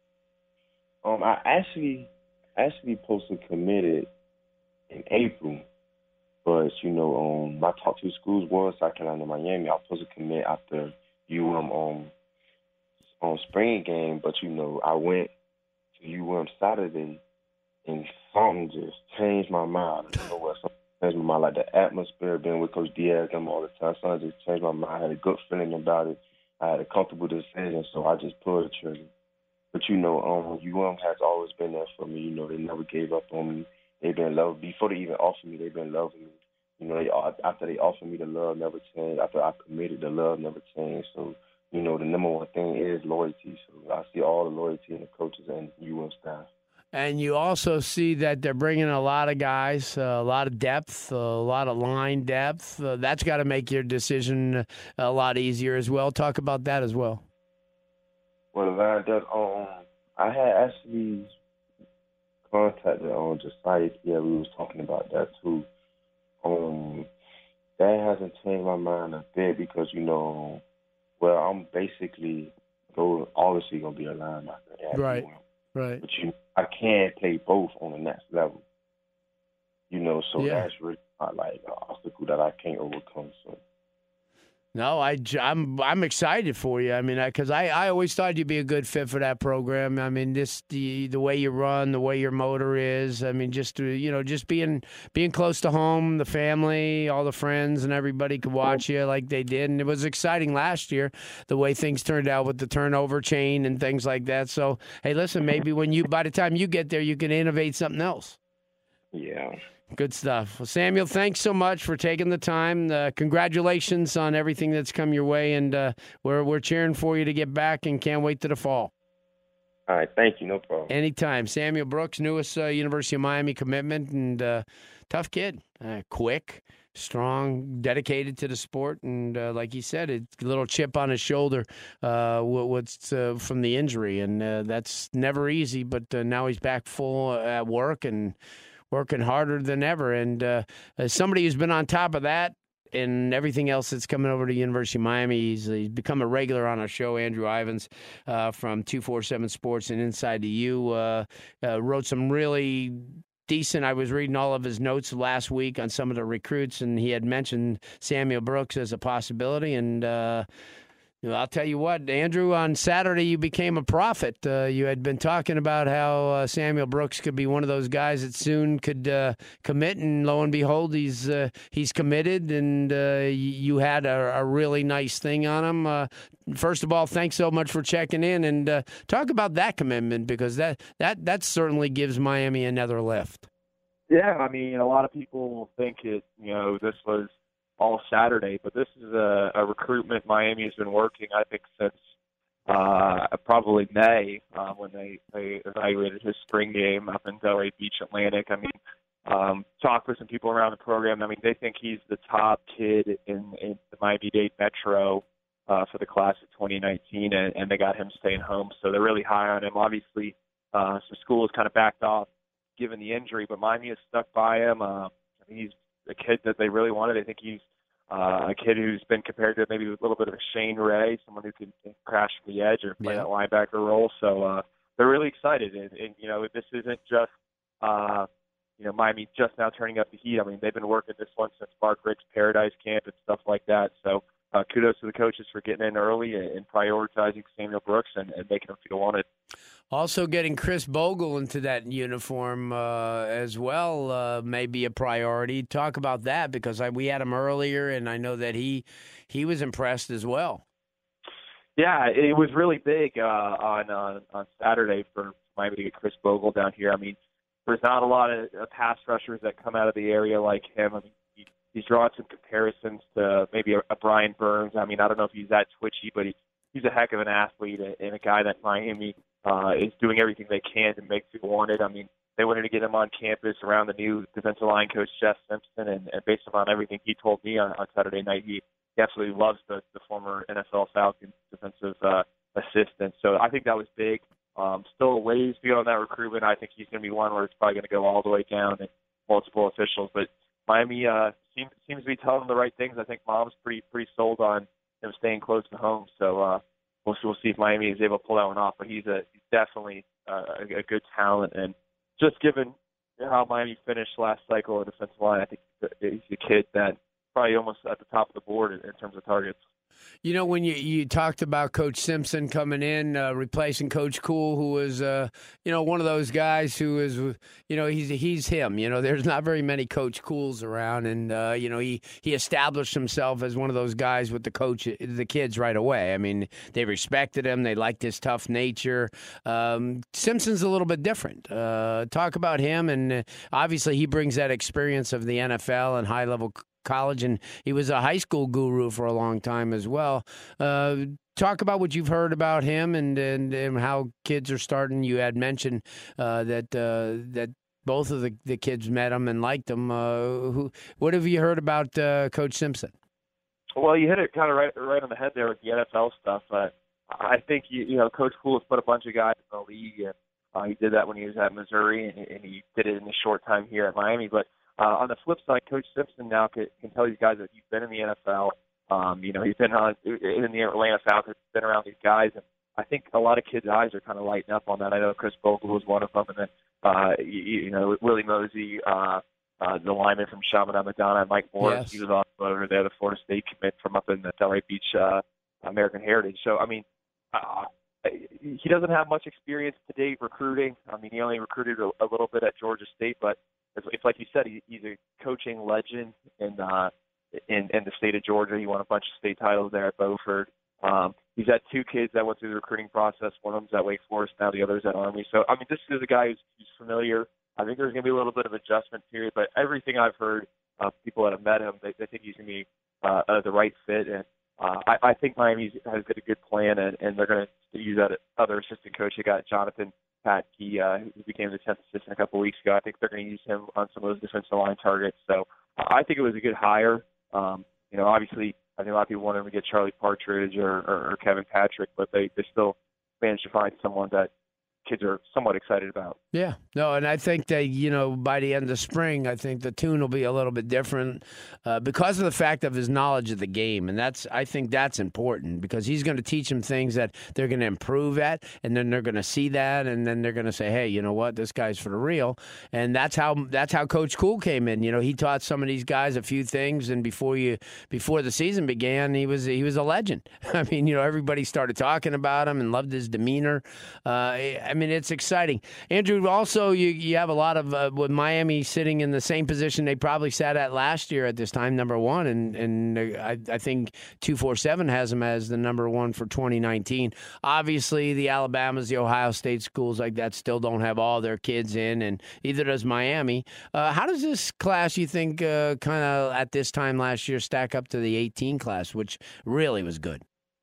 Um, I actually actually supposed to commit it in April. But, you know, um, my top two schools was South Carolina and Miami. I was supposed to commit after U M um, on spring game. But, you know, I went to U M Saturday, and something just changed my mind. I don't know what, something changed my mind. Like the atmosphere, being with Coach Diaz and all the time, something just changed my mind. I had a good feeling about it. I had a comfortable decision, so I just pulled the trigger. But, you know, um, U M has always been there for me. You know, they never gave up on me. They've been loving before they even offered me. They've been loving me. You know, they, after they offered me, the love never changed. After I committed, the love never changed. So, you know, the number one thing is loyalty. So I see all the loyalty in the coaches and U M staff. And you also see that they're bringing a lot of guys, uh, a lot of depth, a lot of line depth. Uh, that's got to make your decision a lot easier as well. Talk about that as well. Well, the line depth, um, I had actually contacted on Josiah. Yeah, we was talking about that too. Um, that hasn't changed my mind a bit because, you know, well, I'm basically go obviously gonna be a linebacker. Right, right. But you, I can't play both on the next level. You know, so yeah. that's really not like an obstacle that I can't overcome. So. No, I, I'm I'm excited for you. I mean, because I, I, I always thought you'd be a good fit for that program. I mean, this the the way you run, the way your motor is. I mean, just to, you know, just being being close to home, the family, all the friends, and everybody could watch you like they did, and it was exciting last year the way things turned out with the turnover chain and things like that. So, hey, listen, maybe when you by the time you get there, you can innovate something else. Yeah. Good stuff. Well, Samuel, thanks so much for taking the time. Uh, congratulations on everything that's come your way, and uh, we're we're cheering for you to get back and can't wait to the fall. All right, thank you. No problem. Anytime. Samuel Brooks, newest uh, University of Miami commitment, and uh, tough kid, uh, quick, strong, dedicated to the sport, and uh, like he said, it's a little chip on his shoulder uh, what's uh, from the injury, and uh, that's never easy, but uh, now he's back full at work and working harder than ever. And uh, as somebody who's been on top of that and everything else that's coming over to University of Miami, he's, he's become a regular on our show. Andrew Ivins uh, from two forty-seven Sports and Inside the U uh, uh, wrote some really decent. I was reading all of his notes last week on some of the recruits, and he had mentioned Samuel Brooks as a possibility. And uh, Well, I'll tell you what, Andrew, on Saturday you became a prophet. Uh, you had been talking about how uh, Samuel Brooks could be one of those guys that soon could uh, commit, and lo and behold, he's uh, he's committed, and uh, you had a, a really nice thing on him. Uh, first of all, thanks so much for checking in, and uh, talk about that commitment, because that, that, that certainly gives Miami another lift. Yeah, I mean, a lot of people think it, you know, this was all Saturday, but this is a, a recruitment Miami has been working, I think, since uh, probably May uh, when they, they evaluated his spring game up in Delray Beach, Atlantic. I mean, um, talked with some people around the program. I mean, they think he's the top kid in, in the Miami-Dade Metro uh, for the class of twenty nineteen, and, and they got him staying home, so they're really high on him. Obviously, uh, some school has kind of backed off given the injury, but Miami has stuck by him. Uh, he's a kid that they really wanted. I think he's uh, a kid who's been compared to maybe a little bit of a Shane Ray, someone who can, can crash from the edge or play Yeah. that linebacker role. So uh, they're really excited. And, and, you know, this isn't just, uh, you know, Miami just now turning up the heat. I mean, they've been working this one since Mark Rick's Paradise Camp and stuff like that. So uh, kudos to the coaches for getting in early and, and prioritizing Samuel Brooks and, and making him feel wanted. Also, getting Chris Bogle into that uniform uh, as well uh, may be a priority. Talk about that, because I, we had him earlier, and I know that he he was impressed as well. Yeah, it was really big uh, on uh, on Saturday for Miami to get Chris Bogle down here. I mean, there's not a lot of uh, pass rushers that come out of the area like him. I mean, he, he's drawn some comparisons to maybe a, a Brian Burns. I mean, I don't know if he's that twitchy, but he, he's a heck of an athlete and a guy that Miami Uh, is doing everything they can to make feel wanted. I mean, they wanted to get him on campus around the new defensive line coach, Jeff Simpson, and, and based upon everything he told me on, on Saturday night, he, he absolutely loves the, the former N F L Falcons defensive uh, assistant. So I think that was big. Um, still a ways to go on that recruitment. I think he's going to be one where it's probably going to go all the way down and multiple officials. But Miami uh, seems, seems to be telling them the right things. I think Mom's pretty pretty sold on him staying close to home. So, uh, We'll, we'll see if Miami is able to pull that one off, but he's a he's definitely uh, a, a good talent. And just given how Miami finished last cycle in defensive line, I think he's a kid that probably almost at the top of the board in, in terms of targets. You know, when you, you talked about Coach Simpson coming in, uh, replacing Coach Cool, who was, uh, you know, one of those guys who is, you know, he's he's him. You know, there's not very many Coach Cools around, and uh, you know, he, he established himself as one of those guys with the coach, the kids right away. I mean, they respected him, they liked his tough nature. Um, Simpson's a little bit different. Uh, talk about him, and uh, obviously he brings that experience of the N F L and high level college, and he was a high school guru for a long time as well. Uh, talk about what you've heard about him and, and, and how kids are starting. You had mentioned uh, that uh, that both of the, the kids met him and liked him. Uh, who, what have you heard about uh, Coach Simpson? Well, you hit it kind of right right on the head there with the N F L stuff. But I think you, you know Coach Cool has put a bunch of guys in the league, and uh, he did that when he was at Missouri, and, and he did it in a short time here at Miami. But Uh, on the flip side, Coach Simpson now can, can tell these guys that he's been in the N F L. Um, you know, he's been on, in the Atlanta Falcons, been around these guys, and I think a lot of kids' eyes are kind of lighting up on that. I know Chris Bogle was one of them, and then, uh, you, you know, Willie Mosey, uh, uh, the lineman from Chaminade Madonna, and Mike Morris, Yes. he was also over there, the Florida State commit from up in the Delray Beach uh, American Heritage. So, I mean, uh, he doesn't have much experience to date recruiting. I mean, he only recruited a, a little bit at Georgia State, but it's, it's like you said, he, he's a coaching legend in, uh, in in the state of Georgia. He won a bunch of state titles there at Beaufort. Um, he's had two kids that went through the recruiting process. One of them's at Wake Forest now, the other's at Army. So, I mean, this is a guy who's, who's familiar. I think there's going to be a little bit of adjustment period, but everything I've heard of people that have met him, they, they think he's going to be uh, uh, the right fit. And uh, I, I think Miami has got a good plan, and, and they're going to use that other assistant coach. They got Jonathan Patke, uh, who became the tenth assistant a couple of weeks ago. I think they're going to use him on some of those defensive line targets. So uh, I think it was a good hire. Um, you know, obviously, I think a lot of people wanted to get Charlie Partridge or, or, or Kevin Patrick, but they, they still managed to find someone that kids are somewhat excited about. Yeah, no, and I think that, you know, by the end of spring, I think the tune will be a little bit different uh, because of the fact of his knowledge of the game. And that's, I think that's important because he's going to teach them things that they're going to improve at, and then they're going to see that, and then they're going to say, hey, you know what, this guy's for the real. And that's how that's how Coach Cool came in. You know, he taught some of these guys a few things, and before you before the season began, he was he was a legend. I mean, you know, everybody started talking about him and loved his demeanor. Uh, I mean, it's exciting. Andrew, also, you, you have a lot of, uh, with Miami sitting in the same position they probably sat at last year at this time, number one, and, and I, I think two forty-seven has them as the number one for twenty nineteen. Obviously, the Alabamas, the Ohio State schools like that still don't have all their kids in, and either does Miami. Uh, how does this class, you think, uh, kind of at this time last year stack up to the eighteen class, which really was good?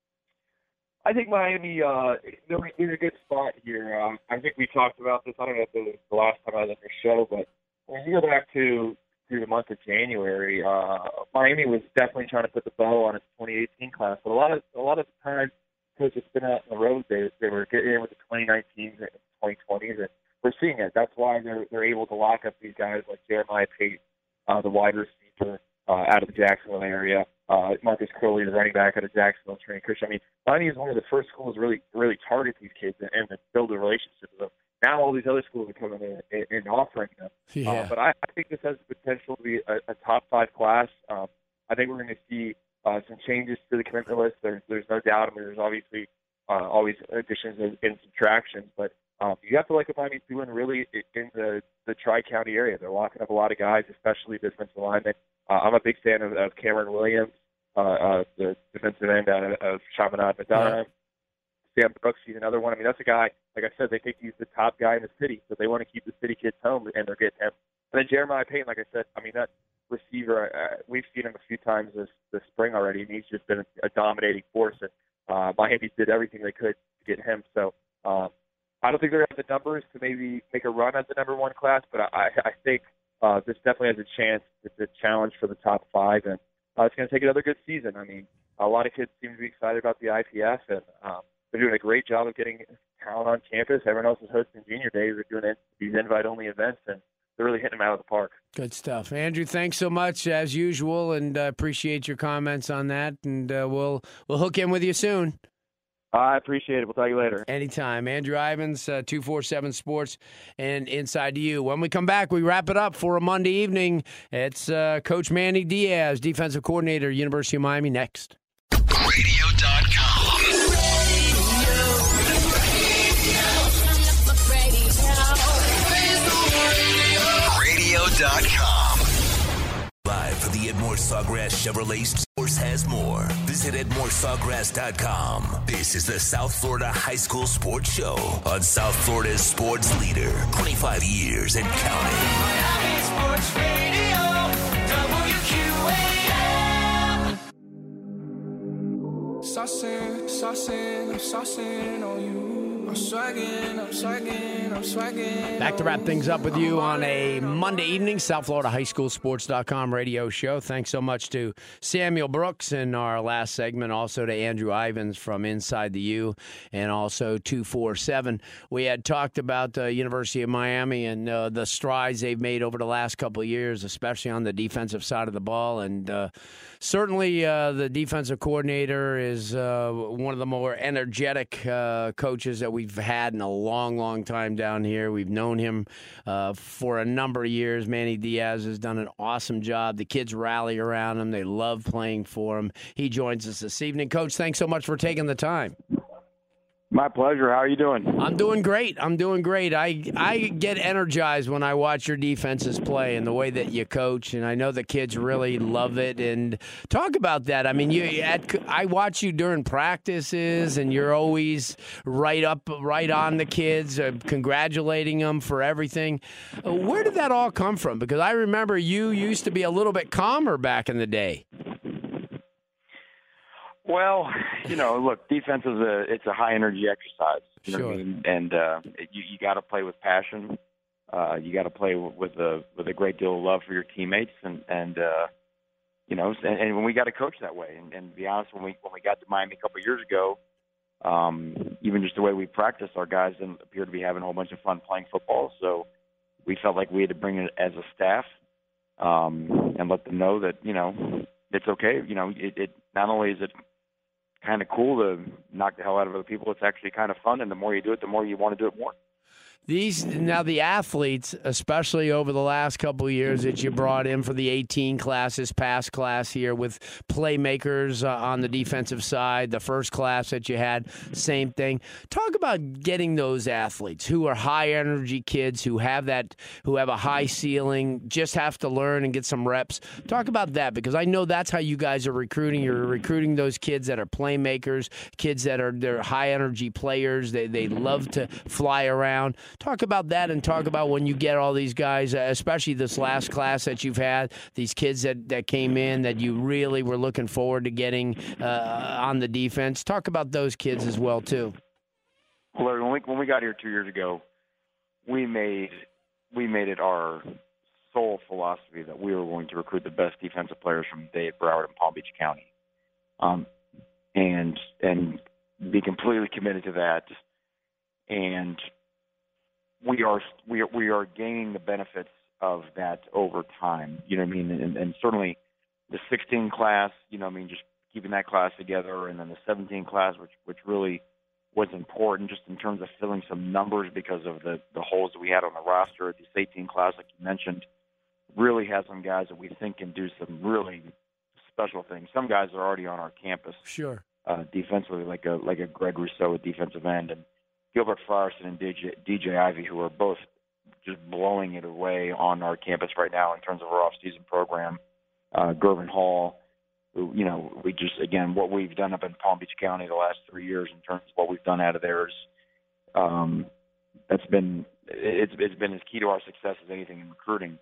I think Miami, uh, they're in a good spot here. Um, I think we talked about this. I don't know if it was the last time I was on the show, but when you go back to, to the month of January, uh, Miami was definitely trying to put the bow on its twenty eighteen class. But a lot of a lot of the time, because it's been out on the road, they they were getting in with the twenty nineteens and twenty twenties, and we're seeing it. That's why they're they're able to lock up these guys like Jeremiah Payton, uh, the wide receiver uh, out of the Jacksonville area. Uh, Marcus Crowley, the running back out of Jacksonville, Training Christian. I mean, Miami is one of the first schools to really, really target these kids and, and build a relationship with them. Now all these other schools are coming in and, and offering them. Yeah. Uh, but I, I think this has the potential to be a, a top five class. Um, I think we're going to see uh, some changes to the commitment list. There's, there's no doubt. I mean, there's obviously uh, always additions and, and subtractions, but um, you have to like what Miami's doing really in the, the Tri-County area. They're locking up a lot of guys, especially defensive linemen. Uh, I'm a big fan of, of Cameron Williams, uh, uh, the defensive end out of, of Chaminade Madonna. Yeah. Sam Brooks, he's another one. I mean, that's a guy, like I said, they think he's the top guy in the city, so they want to keep the city kids home, and they're getting him. And then Jeremiah Payton, like I said, I mean, that receiver, uh, we've seen him a few times this, this spring already, and he's just been a dominating force. And uh, Miami did everything they could to get him. So um, I don't think they have the numbers to maybe make a run at the number one class, but I, I think uh, this definitely has a chance. It's a challenge for the top five, and uh, it's going to take another good season. I mean, a lot of kids seem to be excited about the I P F, and um, they're doing a great job of getting talent on campus. Everyone else is hosting junior days. They're doing these invite-only events, and they're really hitting them out of the park. Good stuff. Andrew, thanks so much, as usual, and uh, appreciate your comments on that, and uh, we'll we'll hook in with you soon. I appreciate it. We'll talk to you later. Anytime. Andrew Ivins, uh, two forty-seven Sports, and Inside to You. When we come back, we wrap it up for a Monday evening. It's uh, Coach Manny Diaz, defensive coordinator, University of Miami, next. radio dot com. radio dot com. Live for the Edmore Sawgrass Chevrolet Sports has more. Visit edmore sawgrass dot com. This is the South Florida High School Sports Show on South Florida's sports leader. twenty-five years and counting. Miami Sports Radio, W Q A M. Saucing, saucing, I'm saucing on you. I'm swagging, I'm swagging, I'm swagging. Back to wrap things up with you on a Monday evening, South Florida High School Sports dot com radio show. Thanks so much to Samuel Brooks in our last segment, also to Andrew Ivins from Inside the U, and also two forty-seven. We had talked about the University of Miami and uh, the strides they've made over the last couple of years, especially on the defensive side of the ball. And uh, certainly uh, the defensive coordinator is uh, one of the more energetic uh, coaches that we've had in a long, long time down here. We've known him uh, for a number of years. Manny Diaz has done an awesome job. The kids rally around him. They love playing for him. He joins us this evening. Coach, thanks so much for taking the time. My pleasure. How are you doing? I'm doing great. I'm doing great. I I get energized when I watch your defenses play and the way that you coach, and I know the kids really love it. And talk about that. I mean, you at, I watch you during practices, and you're always right up, right on the kids, uh, congratulating them for everything. Uh, where did that all come from? Because I remember you used to be a little bit calmer back in the day. Well, you know, look, defense is a it's a high energy exercise. You know Sure. what I mean? And uh, you you got to play with passion. Uh, you got to play with a with a great deal of love for your teammates, and and uh, you know, and, and when we got to coach that way. And, and to be honest, when we when we got to Miami a couple of years ago, um, even just the way we practice, our guys didn't appear to be having a whole bunch of fun playing football. So we felt like we had to bring it as a staff um, and let them know that, you know, it's okay. You know, it, it not only is it kind of cool to knock the hell out of other people, it's actually kind of fun. And the more you do it, the more you want to do it more. These now the athletes, especially over the last couple of years that you brought in for the eighteen classes, past class here with playmakers uh, on the defensive side, the first class that you had, same thing. Talk about getting those athletes who are high energy kids who have that, who have a high ceiling, just have to learn and get some reps. Talk about that, because I know that's how you guys are recruiting. You're recruiting those kids that are playmakers, kids that are they're high energy players. They they love to fly around. Talk about that, and talk about when you get all these guys, especially this last class that you've had, these kids that, that came in that you really were looking forward to getting uh, on the defense. Talk about those kids as well, too. Well, when we, when we got here two years ago, we made we made it our sole philosophy that we were going to recruit the best defensive players from Dade, Broward, and Palm Beach County, um, and and be completely committed to that. And we are we are we are gaining the benefits of that over time. You know what I mean? And, and certainly the sixteen class, you know what I mean, just keeping that class together, and then the seventeen class, which which really was important just in terms of filling some numbers because of the, the holes that we had on the roster. This eighteen class, like you mentioned, really has some guys that we think can do some really special things. Some guys are already on our campus. Sure. Uh, defensively, like a like a Greg Rousseau at defensive end, and Gilbert Frierson and D J, D J Ivey, who are both just blowing it away on our campus right now in terms of our off-season program. Uh, Gervin Hall, who, you know, we just, again, what we've done up in Palm Beach County the last three years in terms of what we've done out of there is, um, that's been, it's, it's been as key to our success as anything in recruiting.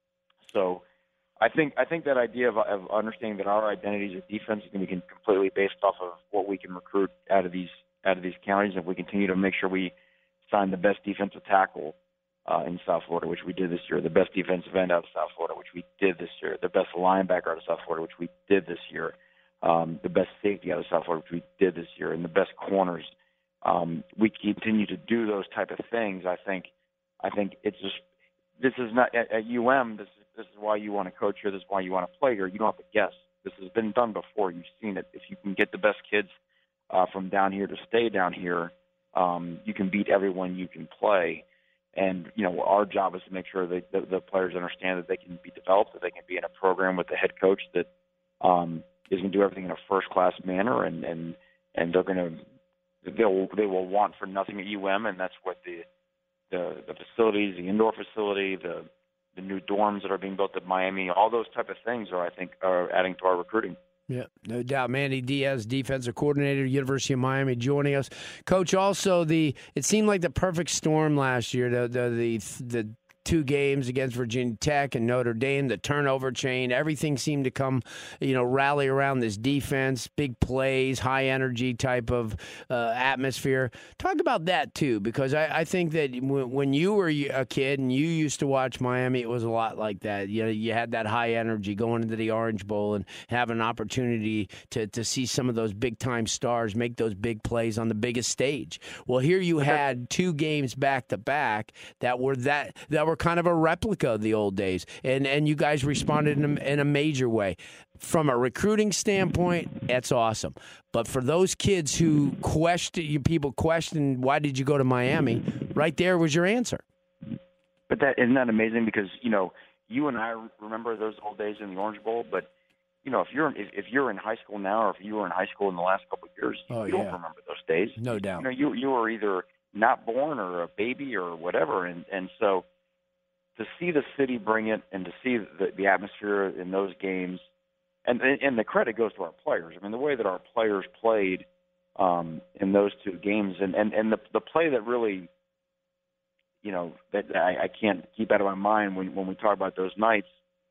So I think, I think that idea of, of understanding that our identities as defense is going to be completely based off of what we can recruit out of these out of these counties. If we continue to make sure we sign the best defensive tackle uh, in South Florida, which we did this year, the best defensive end out of South Florida, which we did this year, the best linebacker out of South Florida, which we did this year, um, the best safety out of South Florida, which we did this year, and the best corners. Um, we continue to do those type of things. I think, I think it's just, this is not at, at U M. This is, this is why you want to coach here. This is why you want to play here. You don't have to guess. This has been done before. You've seen it. If you can get the best kids Uh, from down here to stay down here, um, you can beat everyone you can play. And, you know, our job is to make sure that the, the players understand that they can be developed, that they can be in a program with the head coach that um, is going to do everything in a first-class manner, and, and, and they're going to they'll they will want for nothing at U M, and that's what the the, the facilities, the indoor facility, the the new dorms that are being built at Miami, all those type of things are, I think, are adding to our recruiting. Yeah, no doubt. Manny Diaz, defensive coordinator, University of Miami, joining us. Coach, also the it seemed like the perfect storm last year. The the the, the two games against Virginia Tech and Notre Dame, the turnover chain, everything seemed to come, you know, rally around this defense, big plays, high energy type of uh, atmosphere. Talk about that too, because I, I think that w- when you were a kid and you used to watch Miami, it was a lot like that. You know, you had that high energy going into the Orange Bowl and have an opportunity to, to see some of those big time stars make those big plays on the biggest stage. Well, here you had two games back to back that were that that were kind of a replica of the old days, and and you guys responded in a, in a major way. From a recruiting standpoint, that's awesome. But for those kids who question, you people question, why did you go to Miami? Right there was your answer. But that isn't that amazing? Because you know, you and I remember those old days in the Orange Bowl. But you know, if you're if, if you're in high school now, or if you were in high school in the last couple of years, oh, you yeah. don't remember those days. No doubt. You know, you you were either not born or a baby or whatever, and and so. To see the city bring it and to see the, the atmosphere in those games, and, and the credit goes to our players. I mean, the way that our players played um, in those two games, and, and, and the, the play that really, you know, that I, I can't keep out of my mind when, when we talk about those nights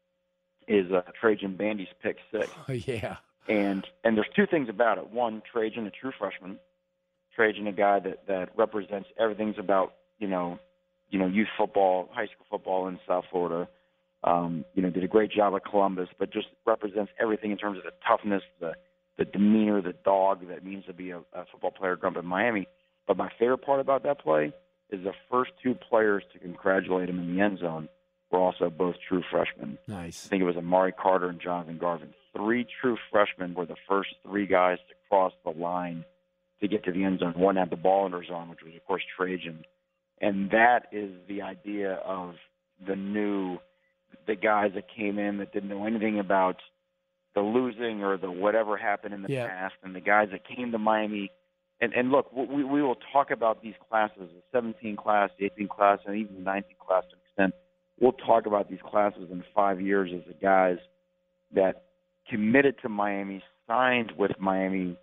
is uh, Trajan Bandy's pick six. Oh, yeah. And and there's two things about it. One, Trajan, a true freshman. Trajan, a guy that, that represents everything's about, you know, you know, youth football, high school football in South Florida. Um, you know, did a great job at Columbus, but just represents everything in terms of the toughness, the the demeanor, the dog that means to be a, a football player growing up in Miami. But my favorite part about that play is the first two players to congratulate him in the end zone were also both true freshmen. Nice. I think it was Amari Carter and Jonathan Garvin. Three true freshmen were the first three guys to cross the line to get to the end zone. One had the ball in his arm, which was, of course, Trajan. And that is the idea of the new, the guys that came in that didn't know anything about the losing or the whatever happened in the yeah. past, and the guys that came to Miami. And, and look, we, we will talk about these classes, the seventeen class, the eighteen class, and even the nineteen class to an extent. We'll talk about these classes in five years as the guys that committed to Miami, signed with Miami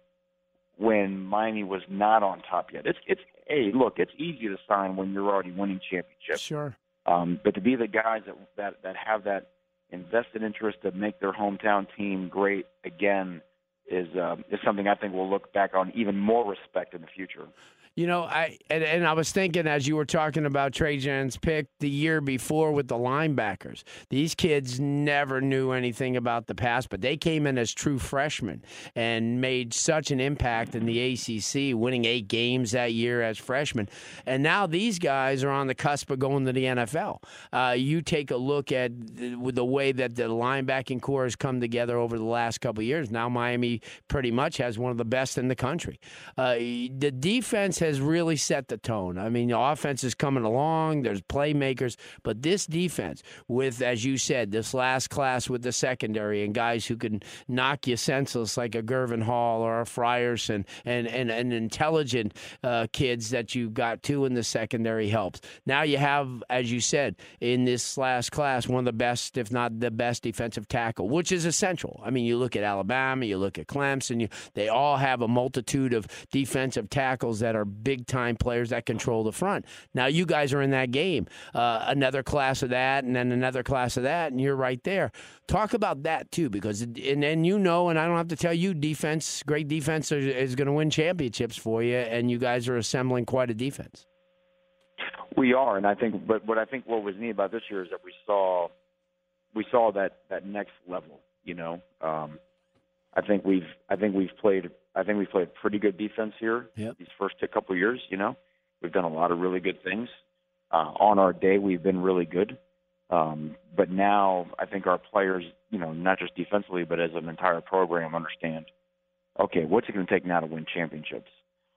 when Miami was not on top yet. It's, it's hey, look, it's easy to sign when you're already winning championships. Sure. Um, but to be the guys that, that, that have that invested interest to make their hometown team great again is uh, is something I think we'll look back on even more respect in the future. You know, I and, and I was thinking as you were talking about Trajan's pick the year before with the linebackers. These kids never knew anything about the past, but they came in as true freshmen and made such an impact in the A C C, winning eight games that year as freshmen. And now these guys are on the cusp of going to the N F L. Uh, you take a look at the, the way that the linebacking core has come together over the last couple of years. Now Miami pretty much has one of the best in the country. Uh, the defense has has really set the tone. I mean, the offense is coming along. There's playmakers. But this defense with, as you said, this last class with the secondary and guys who can knock you senseless like a Gervin Hall or a Frierson and, and, and intelligent uh, kids that you got too in the secondary helps. Now you have, as you said, in this last class, one of the best, if not the best defensive tackle, which is essential. I mean, you look at Alabama, you look at Clemson, you, they all have a multitude of defensive tackles that are big-time players that control the front. Now you guys are in that game. Uh, another class of that and then another class of that, and you're right there. Talk about that, too, because, and then you know, and I don't have to tell you, defense, great defense is, is going to win championships for you, and you guys are assembling quite a defense. We are, and I think, but what I think what was neat about this year is that we saw, we saw that, that next level, you know. Um, I think we've, I think we've played I think we've played pretty good defense here yep. these first couple of years, you know. We've done a lot of really good things. Uh, on our day, we've been really good. Um, but now I think our players, you know, not just defensively, but as an entire program understand, okay, what's it going to take now to win championships?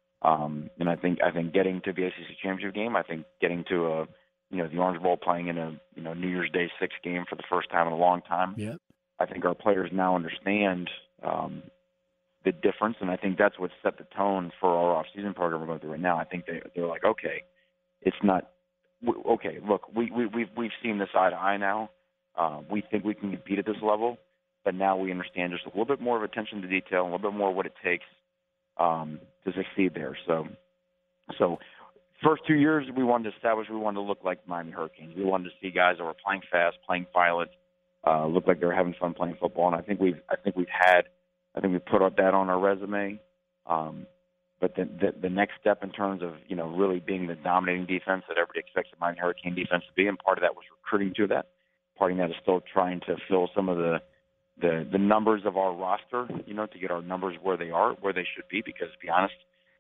Um, and I think I think getting to the A C C championship game, I think getting to a, you know, the Orange Bowl, playing in a, you know, New Year's Day six game for the first time in a long time. Yep. I think our players now understand um, the difference, and I think that's what set the tone for our off-season program we're going through right now. I think they, they're like, okay, it's not – okay, look, we, we, we've, we've seen this eye to eye now. Uh, we think we can compete at this level, but now we understand just a little bit more of attention to detail, a little bit more what it takes um, to succeed there. So, so first two years we wanted to establish we wanted to look like Miami Hurricanes. We wanted to see guys that were playing fast, playing violent, uh, look like they were having fun playing football, and I think we've I think we've had – I think we put that on our resume. Um, but the, the the next step in terms of, you know, really being the dominating defense that everybody expects the Miami Hurricane defense to be, and part of that was recruiting to that. Part of that is still trying to fill some of the, the, the numbers of our roster, you know, to get our numbers where they are, where they should be, because to be honest,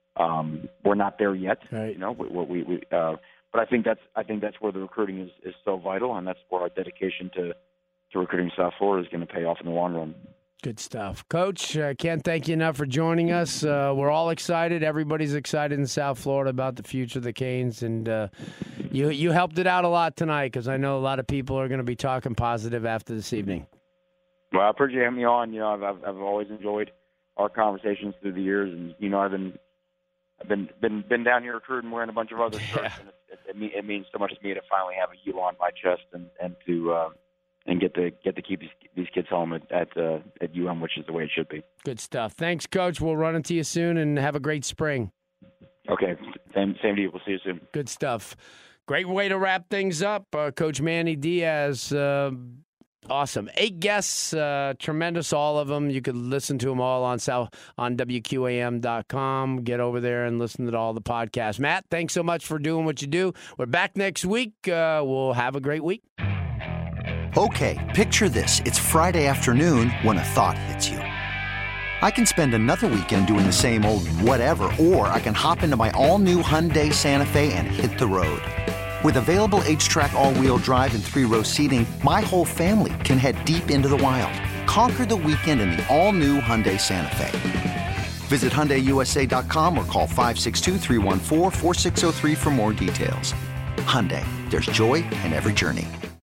um, we're not there yet. Right. You know, we, we, we uh, but I think that's I think that's where the recruiting is, is so vital, and that's where our dedication to, to recruiting South Florida is going to pay off in the long run. Good stuff. Coach, I uh, can't thank you enough for joining us. Uh, we're all excited. Everybody's excited in South Florida about the future of the Canes, and uh, you you helped it out a lot tonight because I know a lot of people are going to be talking positive after this evening. Well, I appreciate you having me on. You know, I've, I've I've always enjoyed our conversations through the years, and you know, I've been I've been been been down here recruiting, wearing a bunch of other shirts, yeah. and it, it, it, it means so much to me to finally have a U on my chest and and to. Uh, And get to get to keep these, these kids home at at, uh, at U M, which is the way it should be. Good stuff. Thanks, Coach. We'll run into you soon, and have a great spring. Okay. Same same to you. We'll see you soon. Good stuff. Great way to wrap things up, uh, Coach Manny Diaz. Uh, awesome. Eight guests, uh, tremendous, all of them. You could listen to them all on South on W Q A M dot com. Get over there and listen to all the podcasts. Matt, thanks so much for doing what you do. We're back next week. Uh, we'll have a great week. Okay, picture this. It's Friday afternoon when a thought hits you. I can spend another weekend doing the same old whatever, or I can hop into my all-new Hyundai Santa Fe and hit the road. With available H-Track all-wheel drive and three-row seating, my whole family can head deep into the wild. Conquer the weekend in the all-new Hyundai Santa Fe. Visit Hyundai U S A dot com or call five six two, three one four, four six zero three for more details. Hyundai, there's joy in every journey.